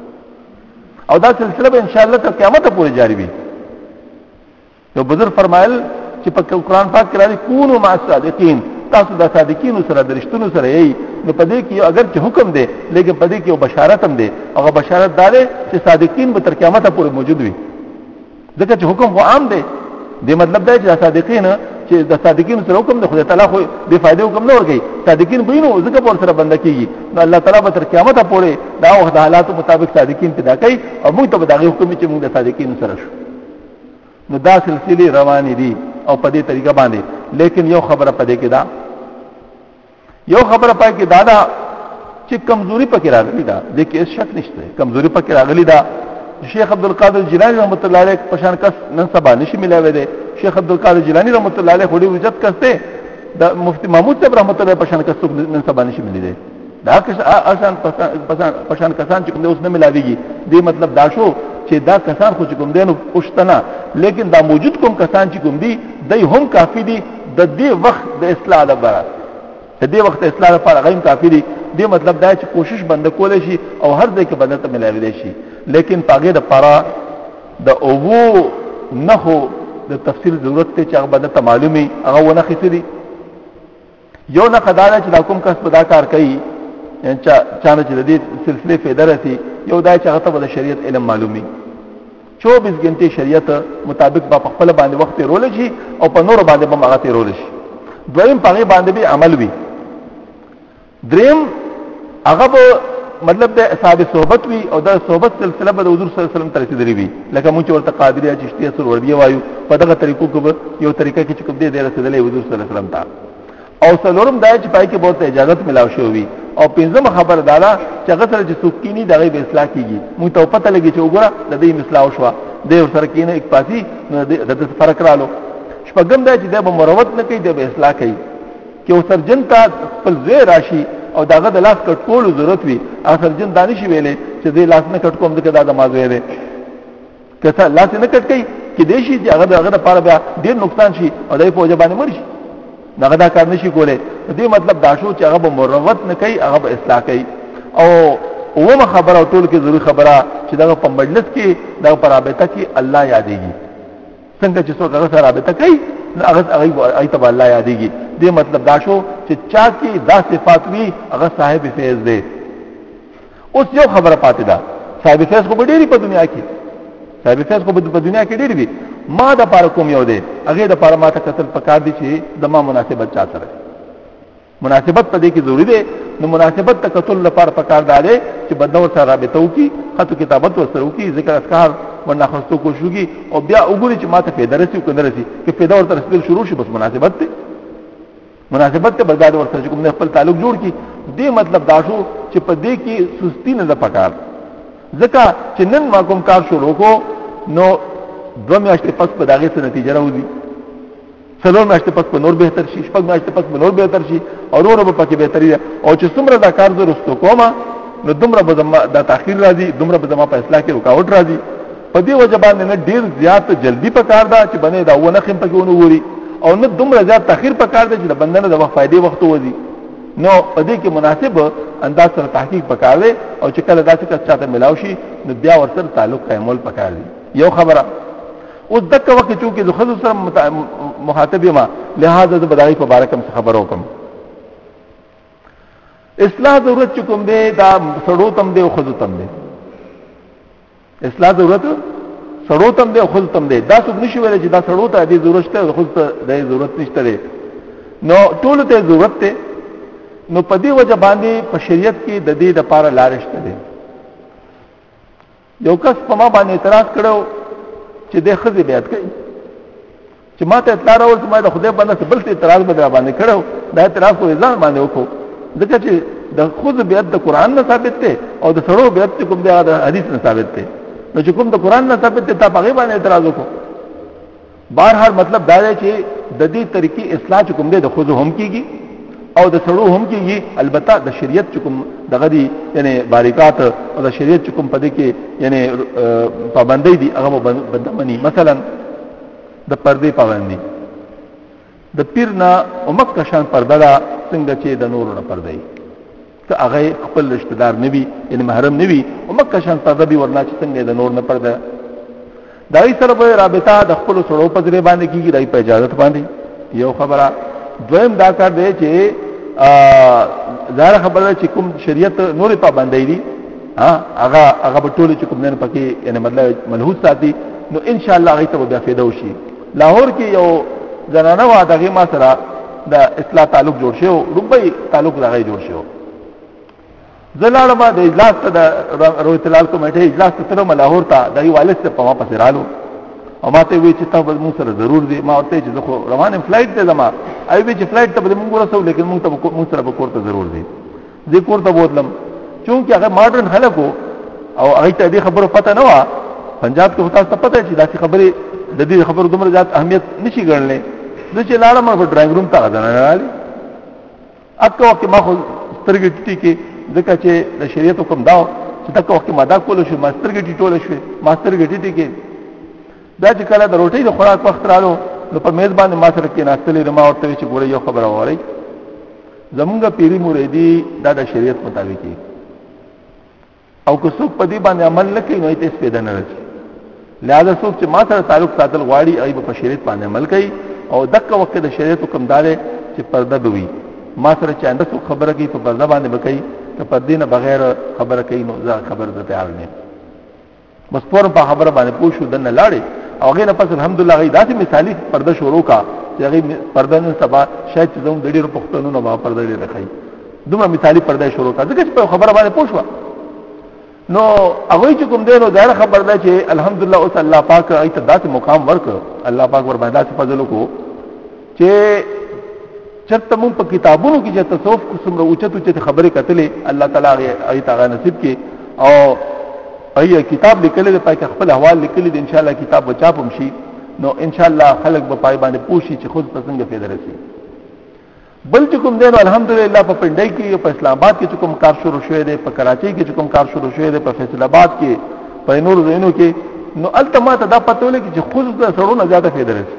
او دا سلسله به ان شاء الله تر قیامت پورې جاری وي یو بزرگ فرمایل چې په قرآن پاک کې راځي کونوا مع الصادقین تاسو د صادقینو سره د رښتونو سره یې نو پدې کې اگر چې حکم دی لیکن پدې کې یو بشارت هم دی هغه بشارت داله چې صادقین به تر قیامت پورې موجود وي ځکه چې حکم خو عام دی دې مطلب دی چې صادقین چې د صادقین سره حکم دی خدای تعالی خو به فائدې حکم نه ورګي صادقین به نو ځکه په سره بنده کیږي نو الله تعالی به تر قیامت پورې دا وخت حالات مطابق صادقین پیدا کوي او موږ ته به دا حکم چې موږ د صادقین سره شو نو دا سلسله روانې دي او په دې طریقه باندې لیکن یو خبره پدې کې دا یو خبره پای کې دا دا چې کمزوري پکې راغلي دا د کې هیڅ شک نشته کمزوري پکې راغلي دا شیخ عبد القادر جیلانی رحمت الله علیه پشان کس نن سبا نشي ملاوي دي شیخ عبد القادر جیلانی رحمت الله علیه خوري وجت کسته د مفتی محمود صاحب رحمت الله پشان کس نن سبا نشي ملي دي دا که آسان پشان کسان چې کوم اوس نه ملاويږي دې مطلب دا شو چې دا کسان خو چې کوم دینو پښتنه لیکن دا موجود کوم کسان چې کوم دي دای هم کافی دي د دې وخت د اصلاح لپاره د دې وخت اصلاح لپاره غیم کافی دي دې مطلب دا چې کوشش بند کول شي او هر ځای کې بدلته ملاوي دي شي لیکن پاګه د پارا د اوو نخو د تفصیل ضرورت ته چې هغه بدلته معلومي هغه ونه خسري یو نه خدای چې دا کوم کس په دا کار کوي چا چانه چې د دې سلسله فائدہ راسي یو دا چې هغه ته د شریعت علم معلومي چوبیس غنټه شریعت مطابق په خپل باندې وخت رول شي او په نور باندې به هغه رول شي دویم په باندې به عمل وي دریم هغه مطلب د صاحب صحبت وي او د صحبت سلسله به د حضور صلی الله علیه وسلم تر رسیدلې وي لکه مونږ ورته قادریه چشتیه سروردیه وایو په دغه طریقو کې یو طریقه کې چې کوم دې رسیدلې حضور صلی الله علیه وسلم ته او څلورم دا چې پای کې بہت اجازه ملاو شوی او پنځم خبر دالا چې هغه سره چې سوکینی دغه به اصلاح کیږي مو ته پته لګي چې وګوره د دې اصلاح شو د سره کینه یک پاسي د فرق رالو شپږم دا چې د مروت نه کوي د اصلاح کوي چې سرجن ته خپل زوی راشي او داغه د لاس کټ کول ضرورت وي هغه سرجن دانش ویلې چې د لاس نه کټ کوم دغه د مازوي دی کله لاس نه کټ کوي کې دې شي چې هغه دغه لپاره بیا ډیر نقصان شي او دای په وجه باندې مرشي دغه دا کار نشي کوله دې مطلب دا شو چې هغه به مروت نه کوي هغه به اصلاح کوي او اومه خبره او ټول کې ضروري خبره چې دغه په مجلس کې دغه پر رابطه کې الله یادېږي څنګه چې څوک هغه سره رابطه کوي هغه هغه ایت الله یادېږي دې مطلب دا شو چې چا کې دا صفات وي هغه صاحب فیض دی اوس یو خبره پاتې ده صاحب فیض خو ډېری په دنیا کې صاحب فیض خو په دنیا کې ډېری وي ما د پاره کوم یو دی هغه د پاره ما ته قتل پکار دي چې د ما مناسبت چا سره مناسبت په دې کې ضروری دی نو مناسبت ته قتل لپاره پکار دی چې بدنور سره رابطه وکي خط کتابت سره وکي ذکر اسکار ورنه خستو کوشوږي او بیا وګوري چې ماته پیدا رسي او کنه رسي کې پیدا ورته رسول شروع شي بس مناسبت ته مناسبت ته بلداد ورته کوم نه خپل تعلق جوړ کی دې مطلب دا شو چې په دې کې سستی نه پکار ځکه چې نن ما کوم کار شروع کو نو دو میاشتې پس په داغه څه نتیجه راوځي څلور میاشتې پس په نور بهتر شي شپږ میاشتې پس په نور بهتر شي او ورو په کې بهتري ده او چې څومره دا کار زه رستو کومه نو دومره به زما دا تاخير راځي دومره به زما په اصلاح کې رکاوټ راځي په دې وجه باندې نه ډیر زیات جلدی په کار ده چې باندې دا ونه خم پکې ونه ووري او نه دومره زیات تاخير په کار ده چې د بندنه د وخت فائدې وخت وځي نو په دې کې مناسب انداز سره تحقیق پکاره او چې کله داسې کس چاته ملاوي شي نو بیا ورسره تعلق قائمول پکاره یو خبره اوس دغه وخت چې د خصوص سره مخاطب ما لہذا د بدایي په باره کې خبر وکم اصلاح ضرورت کوم دی دا سړو تم دی او خود تم دی اصلاح ضرورت سړو تم دی او خود تم دی دا څه نشي ویل چې دا سړو ته دی ضرورت ته خود ته د ضرورت نشته دی نو ټول ته ضرورت ته نو په دې وجه باندې په شریعت کې د دې د پاره لار شته دی یو کس په ما باندې اعتراض کړو چې د خزي بیعت کوي چې ماته اطلاع راول چې ما د خدای باندې بل څه اعتراض بدل باندې کړو دا اعتراض خو ځان باندې وکړو ځکه چې د خود بیعت د قران نه ثابت دی او د سړو بیعت کوم دی د حدیث نه ثابت دی نو چې کوم د قران نه ثابت دی ته په غیبه باندې اعتراض وکړو بهر مطلب دا دی چې د دې طریقې اصلاح کوم دی د خود هم کیږي او د سړو هم کیږي البته د شریعت کوم دغه دی یعنی باریکات او د شریعت کوم پدې کې یعنی پابندۍ دي هغه بندمني مثلا د پردې پابندۍ د پیر نه عمق کشان پرده دا څنګه چې د نور نه پردې ته هغه خپل رشتہ دار نوي یعنی محرم نوي عمق کشان پرده به ورنا چې څنګه د نور نه پرده دای سره به رابطه د خپل سړو په ځای باندې کیږي دای په اجازه باندې یو خبره دویم دا کار دی چې ظاهر خبره چې کوم شریعت نور پابندۍ دي ها هغه هغه په ټولو چې کوم نه پکې یعنی مطلب ملحوظ ساتي نو ان شاء الله هغه ته بیا فایده وشي لاهور کې یو زنانه وا دغه ما سره د اصلاح تعلق جوړ شو روبي تعلق راغی جوړ شو زلاله ما د اجلاس ته د رویت لال کمیټه اجلاس ته تر لاهور ته د والد ته په ما پسې رالو او ماته وی چې تاسو موږ سره ضرور دي ما ورته چې خو روانه فلایټ ته زما ای وی چې فلایټ ته به موږ ورسو لیکن موږ ته موږ سره به کور ته ضرور دي دې کور ته بوتلم چونکه هغه ماډرن خلکو او هغه ته دې خبرو پته نه و پنجاب کې تاسو ته پته چې دا خبرې د دې خبرو دومره زیات اهمیت نشي ګڼلې د چې لاړم په ډرایینګ روم ته غځنه رالی اکه وخت ما خو سترګې ټیټې کې ځکه چې د شریعت حکم دا چې دا وخت ما دا کول شو ما سترګې ټیټول شو ما سترګې ټیټې کې دا چې کله د روټۍ د خوراک وخت رالو نو په میز باندې ما سره کې ناستلې ما ورته چې ګوره یو خبره وره زمونږ پیری مریدي دا د شریعت مطابق او که څوک په دې باندې عمل نه کوي نو یې تاسو پیدا نه راځي لہذا څوک چې ما سره تعلق ساتل غواړي ای په شریعت باندې عمل کوي او دغه وخت د شریعت حکم دار چې پرده دوی ما سره چې انده څوک خبره کوي په پرده باندې وکړي که پردې نه بغیر خبره کوي نو ځا خبر ده تیار نه بس فورم په خبره باندې پوښو دنه لاړې او هغه نه پس الحمدلله غي داسې مثالی پرده شروع کا چې هغه پرده نن سبا شاید چې زموږ د ډیرو پښتنو نه ما پرده لري راخی دومره مثالی پرده شروع کا ځکه چې په خبره باندې پوښوا نو هغه چې کوم دی نو دا خبر ده چې الحمدلله اوس الله پاک ایت داسې مقام ورک الله پاک ور باندې داسې فضل کو چې چرته مون په کتابونو کې چې تصوف کوم اوچته اوچته خبره کتلې الله تعالی ایت هغه نصیب کې او ای کتاب لیکل دی پای خپل احوال لیکل دي ان شاء الله کتاب بچاپم شي نو ان شاء الله خلق به پای باندې پوښي چې خود پسنګ پیدا رسي بل چې کوم دین الحمدلله په پندای کې په اسلام آباد کې کوم کار شروع شوی دی په کراچۍ کې کوم کار شروع شوی دی په فیصل آباد کې په نور زینو کې نو التمات دا پته ولګي چې خود د سرو نه زیاته پیدا رسي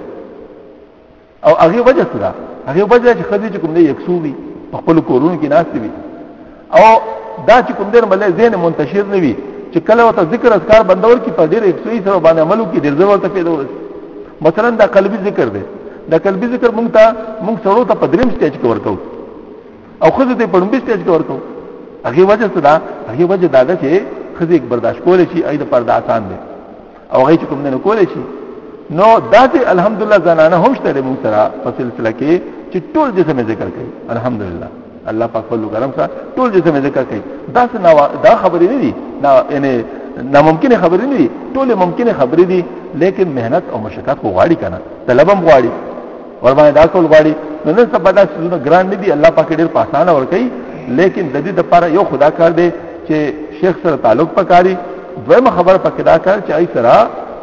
او هغه وجه سره هغه وجه چې خدي کوم دی یکسو وي په خپل کورونو کې ناس وي او دا چې کوم دین بلې زین منتشر نه وي چې کله وته ذکر اذکار بندور کی په ډېر ایک سو سره باندې عملو کې ډېر ضرورت پیدا ورسي مثلا دا قلبي ذکر دی دا قلبي ذکر مونږ ته مونږ سره ته په دریم سټیج کې ورکو او خو دې په لومبي سټیج کې ورکو هغه وجه څه دا هغه وجه دا ده چې خزي یک برداشت کول شي اې د پرده آسان دي او هغه چې کوم نه کول شي نو دا دې الحمدلله زنانه هم شته مونږ سره په سلسله کې چې ټول جسم ذکر کوي الحمدلله الله پاک فضل کرم سره ټول جسم ذکر کوي دا څه دا خبرې نه دي نه یعنی ناممکن خبرې نه دي ټول ممکن خبرې دي لیکن مهنت او مشقت خو غواړي کنه طلبم غواړي ور باندې دا ټول غواړي نو نن سبا دا څه ګران نه دي الله پاک ډېر په اسانه ور کوي لیکن د دې لپاره یو خدا کار دی چې شیخ سره تعلق پکاري دویمه خبره پکې دا کار چې ای سره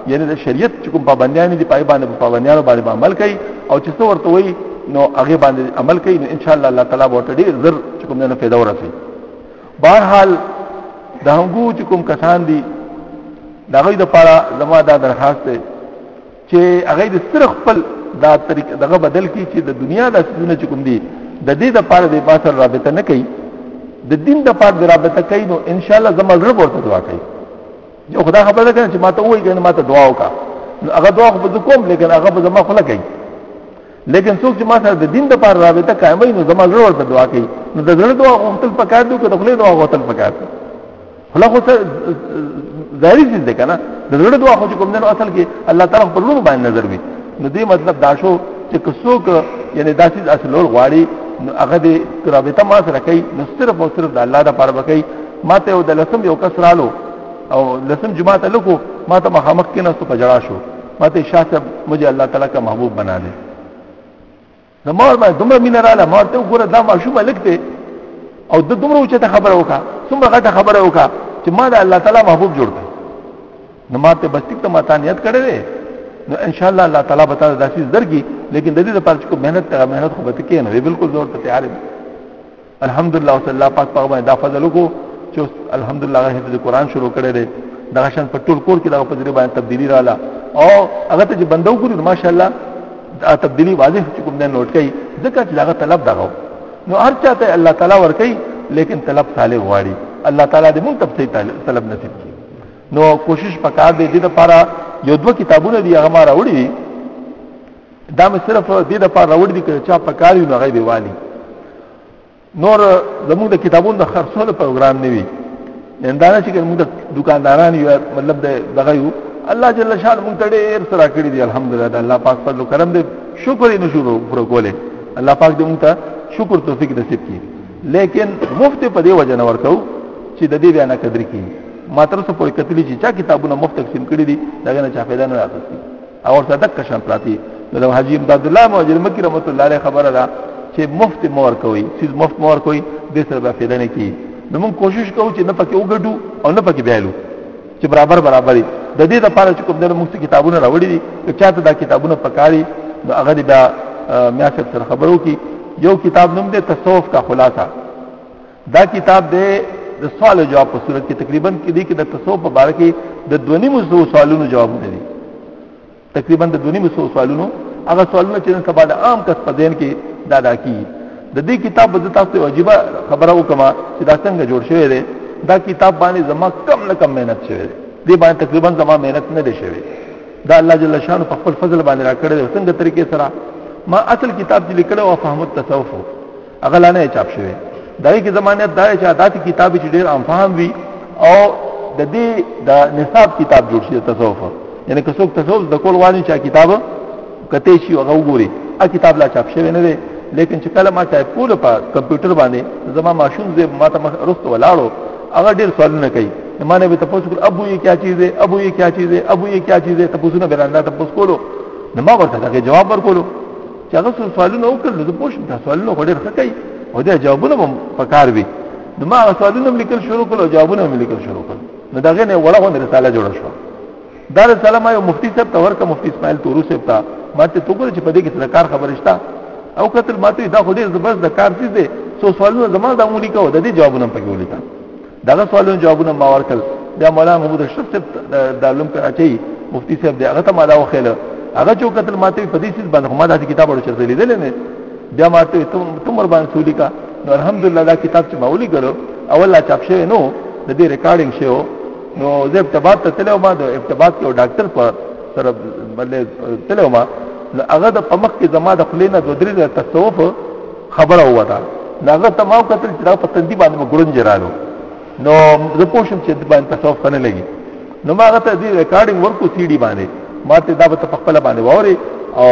یعنی د شریعت چې کوم پابندیان دي پای باندې پابندیانو باندې عمل کوي او چې څو ورته وي نو هغه باندې عمل کوي نو ان شاء الله الله تعالی ورته ډیر زر چې کوم نه فایده ورسي. بهرحال د هغو چې کوم کسان دي دا غوې د لپاره زما دا درخواست ده چې هغه د صرف خپل دا طریقه دغه بدل کی چې د دنیا د څه چې کوم دي د دې د لپاره د باسر رابطه نه کوي د دین د لپاره د رابطه کوي نو ان شاء الله زما رب ورته دعا کوي. یو خدا خبره ده چې ماته وایي کنه ماته دعا وکا نو هغه دعا خو به کوم لیکن هغه به زما خپل کوي. لیکن څوک چې ما سره د دین د لپاره رابطه قائموي نو زما رب ورته دعا کوي. نو د زړه دعا هم تل پکار دی او د خپل دعا هم تل پکار دی. خلا خو ظاهري څه ده کنه د زړه دعا خو کوم نه اصل کې الله تعالی په لور باندې نظر وي. نو دې مطلب دا شو چې څوک یعنی داسې اصل غواړي نو هغه د رابطه ما سره کوي نو صرف او صرف د الله د لپاره وکړي. ماته یو د لسم یو کس رالو او لسم جمعه ته لکو ماته مخامخ کې نه ستو پجړا شو ماته شاه صاحب مجھے الله تعالی کا محبوب بنا دے. نو مور ما دومره مين رااله مور ته ګوره دا معشومه لګته او د دومره اوچته خبره وکا څومره غټه خبره وکا چې ما د الله تعالی محبوب جوړ کړ. نو ماته بس ټیک ته ماته نیت کړې نو ان شاء الله الله تعالی بتا داسې درګي. لیکن د دې لپاره چې کو مهنت ته مهنت خو به کې نه وي بالکل زور ته تیار دي. الحمدلله صلی الله پاک پاک باندې دا فضل وکړو چې الحمدلله حفظ قرآن شروع کړی دی. دا شان په ټول کور کې دا په ځای باندې تبدیلی رااله او هغه ته چې بندو کړو ماشاءالله دا تبدیلی واضح چې کوم نه نوٹ کړي ځکه چې هغه طلب دغه نو هر چاته الله تعالی ور کوي لیکن طلب صالح غواړي. الله تعالی دې مونږ ته طلب نصیب کړي. نو کوشش وکړه دې د لپاره یو دوه کتابونه دي هغه ما راوړي دي دا مې صرف دې د لپاره راوړي دي چې چا پکاري نو هغه دی والی نور زموږ د کتابونو د خرڅولو پروګرام نه وي. اندانه چې موږ د دکانداران یو مطلب د دغه یو الله جل شان موږ ته ډېر سره کړی دی. الحمدلله الله پاک فضل او کرم دې شکر یې نشو پر کوله. الله پاک دې موږ ته شکر توفیق نصیب کړي. لیکن مفت په دې وجه نه ورکو چې د دې بیان قدر کړي. ما تر څه پورې کتلی چې چا کتابونه مفت تقسیم کړي دي دغه نه چا پیدا نه راځي او صدق کشان پراتی. نو حاجی امداد الله مهاجر مکی رحمت الله علیه خبره ده چې مفت مور کوي چیز مفت مور کوي د سره به پیدا نه کی. نو موږ کوشش کوو چې نه پکې وګډو او نه پکې بیالو چې برابر برابرې د دې لپاره چې کوم د موږ کتابونه راوړي دي چې چاته دا کتابونه پکاري نو هغه بیا میاسب سره خبرو کی. یو کتاب نوم دی تصوف کا خلاصہ. دا کتاب دی د سوال او جواب په صورت کې تقریبا کې دی کې د تصوف په اړه کې د دونی مو سوالونو جوابونه دي. تقریبا د دونی مو سوالونو هغه سوالونه چې سبا د عام کس په ذهن کې دادا کی. د دې کتاب د تاسو واجب خبره وکما چې دا څنګه جوړ شوی دی. دا کتاب باندې زما کم نه کم مهنت شوی دی. دې باندې تقریبا زما مهنت نه دی شوی. دا الله جل شانو په خپل فضل باندې را کړی دی. څنګه طریقې سره ما اصل کتاب چې لیکلو او فهم التصوف هغه لا نه چاپ شوی. دغه کې زمانه دا چې عادت کتاب چې ډېر عام فهم وي او د دې د نصاب کتاب جوړ شي تصوف. یعنی که څوک تصوف د کول وایي چې کتاب کته شي هغه وګوري ا کتاب لا چاپ شوی نه دی. لیکن چې کله ما ټایپ کول په کمپیوټر باندې زما ماشوم زه ماته رست ولاړو هغه ډېر سوالونه کوي. مانه به تاسو کول ابو یہ کیا چیز ہے ابو یہ کیا چیز ہے ابو یہ کیا چیز ہے تاسو نه بیان نه تاسو کولو نو ما ورته دا جواب ورکولو چې هغه سوالونه وکړل زه پوښتنه تاسو سوالونه ډېر ښه کوي او دا جوابونه هم پکار وي. نو ما سوالونه لیکل شروع کړو جوابونه هم لیکل شروع کړو. نو داغه نه وړه رساله جوړه شو. دا رساله ما یو مفتی صاحب ته ورکړه مفتی اسماعیل تورو صاحب ته ماته تو ګور چې په دې کې سرکار خبرشتا او کتل ماته دا خو دې زبرد د کار څه دي سو سوالونه زما د عملی کو د دې جوابونه پکې ولیکا. دا سوالونه جوابونه ما ورکړل. دا مولانا محمود اشرف صاحب د علوم کراچي مفتی صاحب دی هغه ته ما دا وخیله هغه چې کتل ماته په دې څه باندې ما دا کتاب ورو چرته لیدل نه بیا ماته ته تمر باندې سولې کا. نو الحمدلله دا کتاب چې مولي کړو اول لا چاپ شوی نو د دې ریکارډینګ شو. نو زه ابتباط ته تلو ما د ابتباط کې ډاکټر په سره بلې تلو ما هغه د پمخ کې زما د خلینو د درې تصوف خبره وته هغه تمام کتل چې دا په تندې باندې ګورنج رالو. نو زه پوښتم چې د باندې تصوف کنه لګي. نو ما هغه ته دې ریکارډینګ ورکو سی ډي باندې ماته دا په خپل باندې ووري او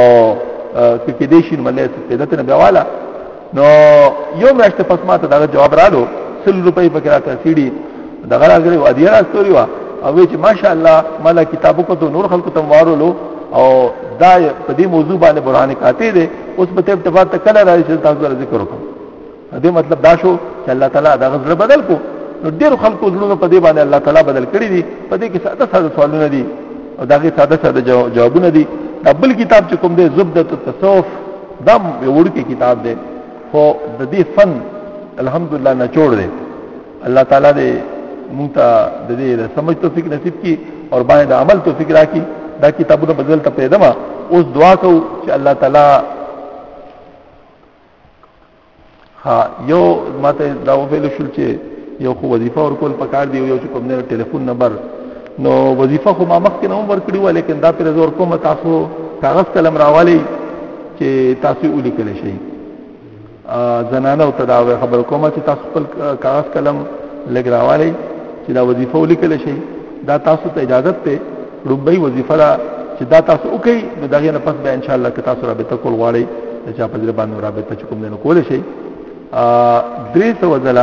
کې دې شین ملې ته دته نه والا. نو یو میاشت پس ماته دا جواب رالو سل روپۍ پکې راته سی ډي دغه راغلی و ادیره استوري وا او چې ماشاءالله مالا کتابو کو ته نور خلکو ته وارولو او دا په دې موضوع باندې برهان کاته دي. اوس په ته ارتباط ته کله راځي چې تاسو ذکر وکړو. دې مطلب دا شو چې الله تعالی دا غزل بدل کو. نو ډېر خلکو زړونو په دې باندې الله تعالی بدل کړی دي. په دې کې ساده ساده سوالونه دي او داغه ساده ساده جوابونه دي. بل کتاب چې کوم دی زبدة التصوف دم یو ورکی کتاب دی خو د دې فن الحمدلله نه جوړ دی. الله تعالی دې مونږ ته د دې سمجھ توفیق نصیب کړي او باندې عمل توفیق راکړي. دا کتابونه بدل ته پیدا ما اوس دعا کوو چې الله تعالی ها یو ماته دا ویل شو چې یو خو وظیفه ورکول پکار دی یو چې کوم نه ټلیفون نمبر نو وظیفه خو ما مخکې نو ورکړی و لیکن دا پر زور کوم تاسو کاغذ قلم راوالي چې تاسو ولیکل شي زنانه او تداوی خبر کومه چې تاسو خپل کاغذ قلم لګراوالي چې دا وظیفه ولیکل شي. دا تاسو ته اجازه ته ربي وظیفه را چې دا تاسو وکي نو دغه نه پس به ان شاء الله که تاسو رابطه کول غواړئ چې په ځل باندې رابطه کوم نه کول شي. درې سو ځلا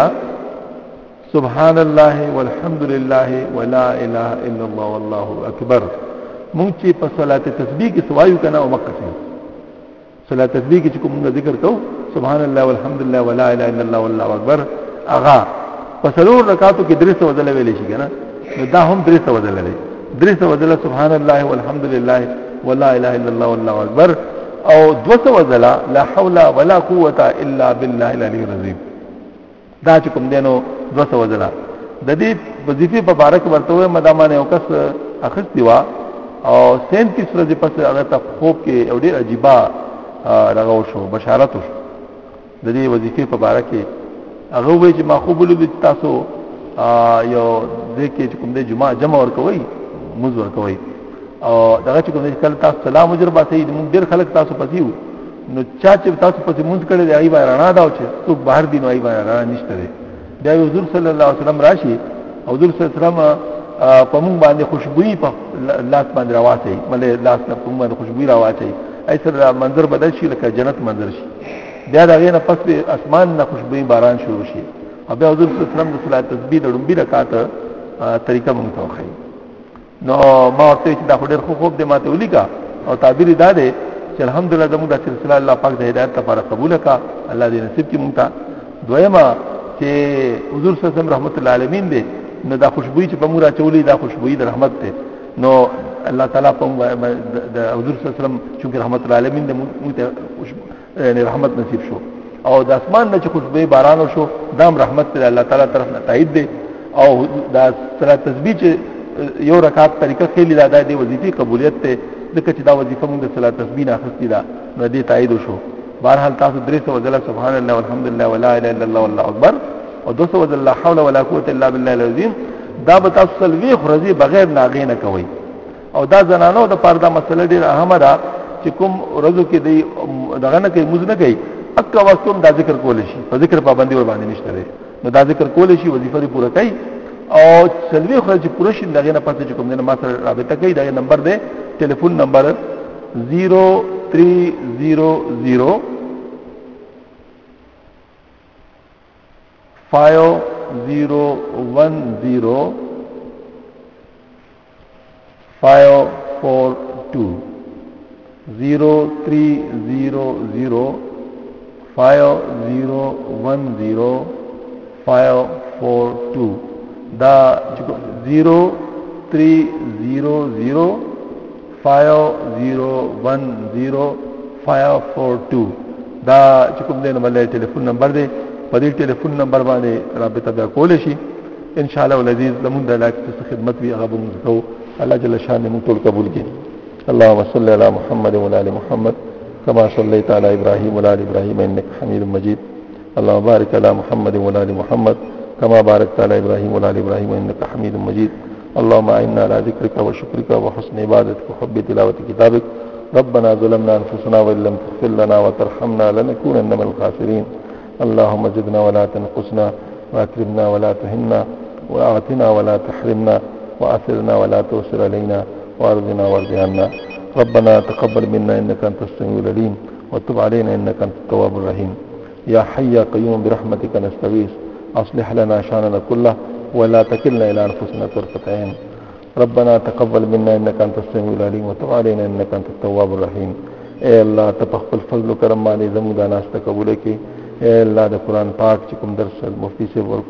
سبحان الله والحمد لله ولا اله الا الله والله اکبر مونږ چې په صلات تسبیح کې سوایو کنه او مکه سي صلات تسبیح کې کوم ذکر کو سبحان الله والحمد لله ولا اله الا الله والله اکبر اغا په څلور رکعاتو کې درې سو ځله ویل شي کنه دا هم درې سو ځله لري. درې سو ځله سبحان الله والحمد لله ولا اله الا الله والله اکبر او دو سو ځله لا حول ولا قوه الا بالله العلي العظيم. دا چې کوم دینو دو سو ځله د دې وظیفه په بارک ورته مدامانه او کس اخذ دیوا او سینتیس ورځې پس هغه ته خوب کې او ډېر عجیبه راغو شو بشارت شو د دې وظیفه په بارک کې هغه وایي چې ما خوب ولید تاسو یو ځکه چې کوم د جمعه جمع ورکوي موږ ورکوي او دغه چې کوم کله تاسو سلام وجر باسي موږ ډېر خلک تاسو پسیو نو چا چې تاسو پسې مونږ کړي دی ای بارانه دا چې څوک بهر دي نو ای بارانه نشته دی. دا حضور صلی الله علیه وسلم راشي حضور صلی الله علیه وسلم په مونږ باندې خوشبوئی په لاس باندې راواتي مله لاس په مونږ باندې خوشبوئی راواتي ایسر منظر بدل شي لکه جنت منظر شي. بیا دا غینه پس په اسمان نه خوشبوئی باران شروع شي او بیا حضور صلی الله علیه وسلم د صلات تسبیح د لومبي رکعات طریقه مونږ ته وخی. نو ما ورته چې دا ډېر خو خوب دې ماته ولیکا او تعبیر دا دی چې الحمدلله زموږ د سلسله الله پاک د هدایت لپاره قبول کا الله دې نصیب کړي مونږ ته. دویمه چې حضور صلی الله علیه وسلم رحمت الله عالمین دې نو دا خوشبوئی چې په موږ راچولې دا خوشبوئی د رحمت ته نو الله تعالی په د حضور صلی الله علیه وسلم چې رحمت الله عالمین دې مونږ ته یعنی رحمت نصیب شو او د اسمان نه چې خوشبوئی باران شو دام رحمت ته الله تعالی طرف نه تایید دی او دا صلات تسبیح چې یو رکعت طریقه خېلی دا د وظیفه قبولیت ته ځکه چې دا وظیفه موږ د صلات تسبیح نه اخستې ده نو دې تایید شو. بهرحال تاسو درې سو ځله سبحان الله والحمد لله ولا اله الا الله والله اکبر او دو سو ځله لا حول ولا قوه الا بالله العظیم دا به تاسو سلوي خرزي بغیر ناغې نه کوي. او دا زنانو د پردا مسله ډېر اهمه ده چې کوم ورځو کې دی دغه نه کوي موږ نه کوي اکا واستوم دا ذکر کول شي په ذکر پابندي ور باندې نشته ده نو دا ذکر کول شي وظیفه لري پوره کوي او سلوي خو چې پوره شي دغه نه پاتې کوم نه ما سره رابطه کوي دا نمبر ده ټلیفون نمبر zero three zero zero five zero one zero five four two zero three zero zero five zero one zero five four two دا zero three zero zero five zero one zero five four two دا چې کوم دی نو مله ټلیفون نمبر دی په دې ټلیفون نمبر باندې رابطه بیا کول شي ان شاء الله العزيز زموږ د لاکه خدمت وی هغه به موږ کوو. الله جل شانه موږ ټول قبول کړي. اللهم صل على محمد وعلى ال محمد كما صليت على ابراهيم وعلى ال ابراهيم انك حميد مجيد. اللهم بارك على محمد وعلى ال محمد كما باركت على ابراهيم وعلى ال ابراهيم انك حميد مجيد. اللهم اعنا على ذكرك وشكرك وحسن عبادتك وحب تلاوة كتابك. ربنا ظلمنا انفسنا وان لم تغفر لنا وترحمنا لنكونن من الخاسرين. اللهم زدنا ولا تنقصنا واكرمنا ولا تهنا واعطنا ولا تحرمنا واثرنا ولا تؤثر علينا وارضنا وارض عنا. ربنا تقبل منا انك انت السميع العليم وتب علينا انك انت التواب الرحيم. يا حي يا قيوم برحمتك نستغيث اصلح لنا شاننا كله ولا تكلنا الى انفسنا طرفة عين. ربنا تقبل منا انك انت السميع العليم وتب علينا انك انت التواب الرحيم. اے الله تخفل فضل و کرم باندې زموږ د ناس تقبل کړي. اے الله د قران پاک چې کوم درس مفتی سے ورکو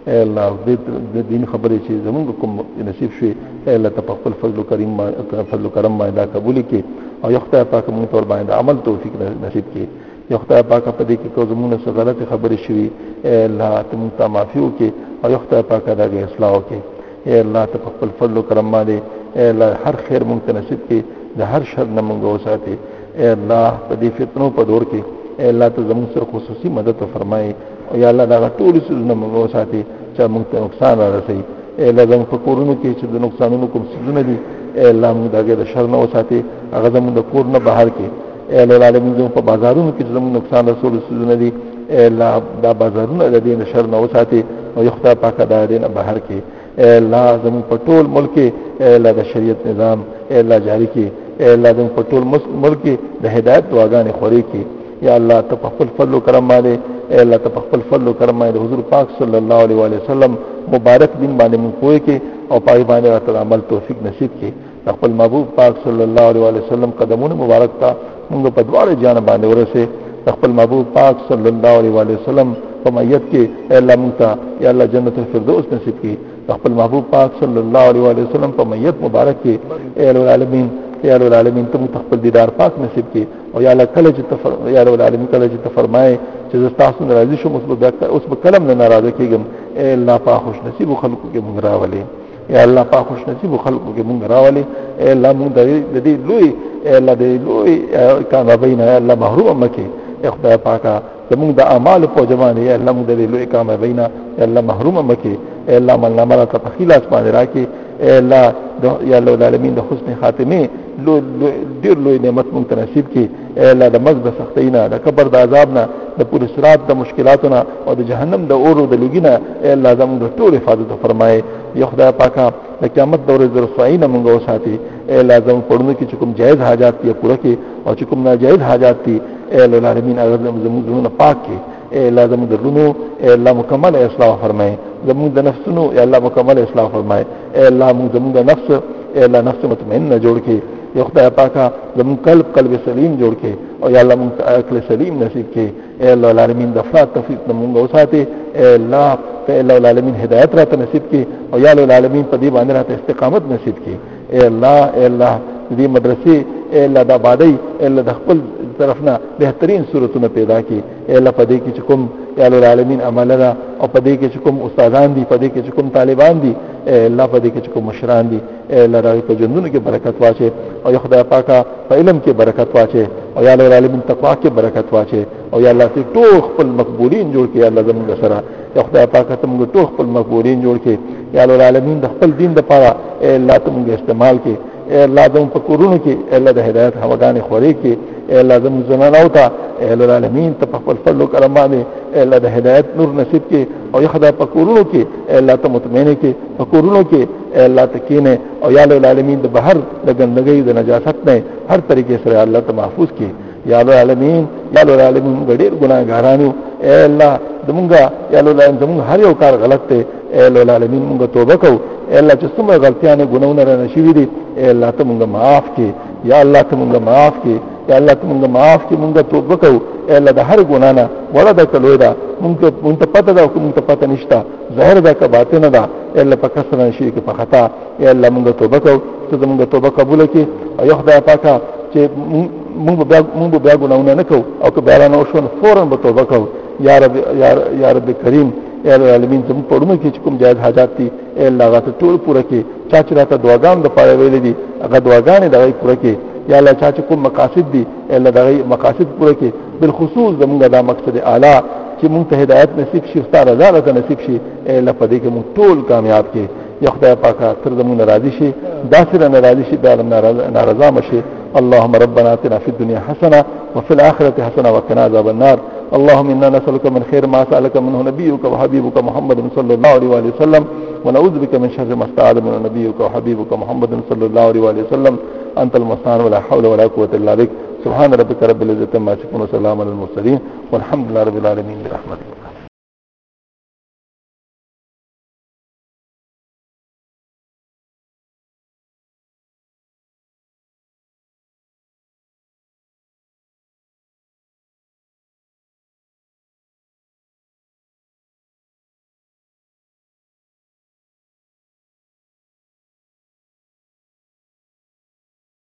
اے الله د دین خبرې چې زمونږ کوم نصیب شي اے الله ته خپل فضل کریم فضل کرم باندې قبول کړي او یو خدای پاک موږ ته باندې عمل توفیق نصیب کړي یو خدای پاک په دې کې کوم زمونږ څخه غلط خبرې شوي اے الله ته موږ ته معافي وکړي او یو خدای پاک دا اصلاح وکړي اے الله ته خپل فضل کرم باندې اے الله هر خیر موږ ته نصیب کړي د هر شر نه موږ وساتي اے الله په دې فتنو په دور کې اے الله ته زموږ سره خصوصي مدد فرمایي او یا الله دا ټول څه نه موږ وساتي چې موږ ته نقصان را رسي اے الله زموږ په کورونو کې چې د نقصانونو کوم څه نه دي اے الله موږ دغه د شر نه وساتي هغه زموږ د کور نه بهر کې اے الله العالمین زموږ په بازارونو کې زموږ نقصان رسول څه نه دي اے الله دا بازارونه د دې شر نه وساتي او یو خدای پاک دا دې نه بهر کې اے الله زموږ په ټول ملک کې اے الله د شریعت نظام اے الله جاری کې اے الله زموږ په ټول ملک کې د هدایت دعاګانې خوري کې یا الله ته خپل فضل او کرم باندې اے الله ته خپل فضل او کرم باندې حضور پاک صلی الله علیه و وسلم مبارک دین باندې مونږ کوی کې او پای باندې راته عمل توفیق نصیب کې خپل محبوب پاک صلی الله علیه و وسلم قدمونه مبارک تا مونږ په دواړو جان باندې ورسه خپل محبوب پاک صلی الله علیه و وسلم په میت کې اے الله مونږ ته یا الله جنت الفردوس نصیب کې خپل محبوب پاک صلی الله علیه و وسلم په میت مبارک کې اے العالمین یا رب العالمین ته خپل دیدار پاک نصیب کړي او یا الله کله چې تفر یا رب العالمین کله چې تفرمای چې تاسو ناراضي شو مثبت اوس به کلم نه ناراضه کیږم اے الله پاک خوش نصیب خلقو کې مونږ راولي یا الله پاک خوش نصیب خلقو کې مونږ راولي اے الله مونږ د دې لوی اے الله دې لوی کامیابی نه الله محروم مکه خدای پاکا زموږ د اعمال په جوانه یا الله مونږ دې لوی کامیابی نه الله محروم مکه اے الله مل نامه ته تخیلات باندې راکې اے الله یا الله العالمین د حسن خاتمه لو ډیر لوی نعمت مونږ ته نصیب کړي اے الله د مزد سختینا د قبر د عذاب نه د پولیس رات د مشکلاتونو او د جهنم د اورو د لګینه اے الله زموږ ټول حفاظت فرمایي یا خدای پاکا د قیامت د ورځې رسوایی نه مونږ وساتي اے الله زموږ پړونو کې کوم جایز حاجات دي پوره کې او چې کوم ناجایز حاجات دي اے الله العالمین هغه زموږ زونه پاک کې اے الله زموږ درونو اے الله مکمل اصلاح فرمایي زموږ د نفسونو اے الله مکمل اصلاح فرمایي اے الله زموږ د نفس اے الله نفس مطمئن جوړ کې یا خدای پاکا زموږ قلب قلب سلیم جوړ کې او یا الله موږ عقل سلیم نصیب کې اے الله العالمین د افراط تفریط نه موږ وساتي اے الله ته الله العالمین هدایت راته نصیب کې او یا الله العالمین په دې باندې راته استقامت نصیب کې اے الله اے الله دې مدرسې اے الله د آبادی اے الله د خپل طرفنا بهترین صورتونه پیدا کړي اے الله په دې کې چې کوم یا الله العالمین عملنا او په دې کې چې کوم استادان دي په دې کې چې کوم طالبان دي اے الله په دې کې چې کوم مشران دي اے الله راوي په ژوندونو کې برکت واچي او یا خدای پاکا په علم کې برکت واچي او یا الله العالمین تقوا کې برکت واچي او یا الله دې ټول خپل مقبولین جوړ کړي الله زموږ سره یا خدای پاکا ته موږ ټول خپل مقبولین جوړ کړي یا الله العالمین د خپل دین لپاره اے الله ته موږ استعمال کړي اے الله زموږ په کورونو کې اے الله د هدایت هواګانې خوري کې اے الله زموږ زنانو ته اے الله العالمین ته په خپل فضل او کرم باندې اے الله د هدایت نور نصیب کې او یا خدای په کورونو کې اے الله ته مطمئن کې په کورونو کې اے الله تکینه او یا الله العالمین د بهر د ګندګۍ د نجاست نه هر طریقې سره الله ته محفوظ کې یا الله العالمین یا الله العالمین ګډیر ګناهګارانو اے الله دمونګه یا الله العالمین زمونږ هر یو کار غلط دی اے الله العالمین موږ توبه کوو اے الله چې څومره غلطیاں ګناونه را نشي دي اے الله ته موږ معاف کې یا الله ته موږ معاف کې یا الله ته موږ معاف کې موږ توبه کوو اے الله د هر ګنا نه وړه د کلوې دا موږ موږ ته پته دا موږ ته پته نشته ظاهر دا که باطن دا اے الله په کسر نشي کې په خطا اے الله موږ توبه کوو ته موږ توبه قبول کړي او یو خدای پاکه چې موږ بیا موږ بیا ګناونه نه کوو او که بیا نه وشو فورا به توبه کوو یا رب یا رب کریم اے العالمین زموږ پړونو کې چې کوم جایز حاجات دي اے الله هغه ټول پوره کړي چا چې راته دعاګان د پاره ویلې دي هغه دعاګانې دغه پوره کړي یا الله چا چې کوم مقاصد دي اے الله دغه مقاصد پوره کړي بالخصوص زموږ دا مقصد اعلی چې موږ ته هدایت نصیب شي ستاره رضا ته نصیب شي اے الله په دې کې موږ ټول کامیاب کړي یا خدای پاکه تر زموږ راضي شي داسره ناراضي شي دا نارضا مشي اللهم ربنا آتنا في الدنيا حسنه وفي الاخره حسنه وقنا عذاب النار اللهم انا نسالك من خير ما سالك منه نبيك وحبيبك محمد صلى الله عليه وسلم ونعوذ بك من شر ما استعاذ منه نبيك وحبيبك محمد صلى الله عليه وسلم انت المستعان ولا حول ولا قوه الا بك سبحان ربك رب العزه عما يصفون وسلام على المرسلين والحمد لله رب العالمين برحمتك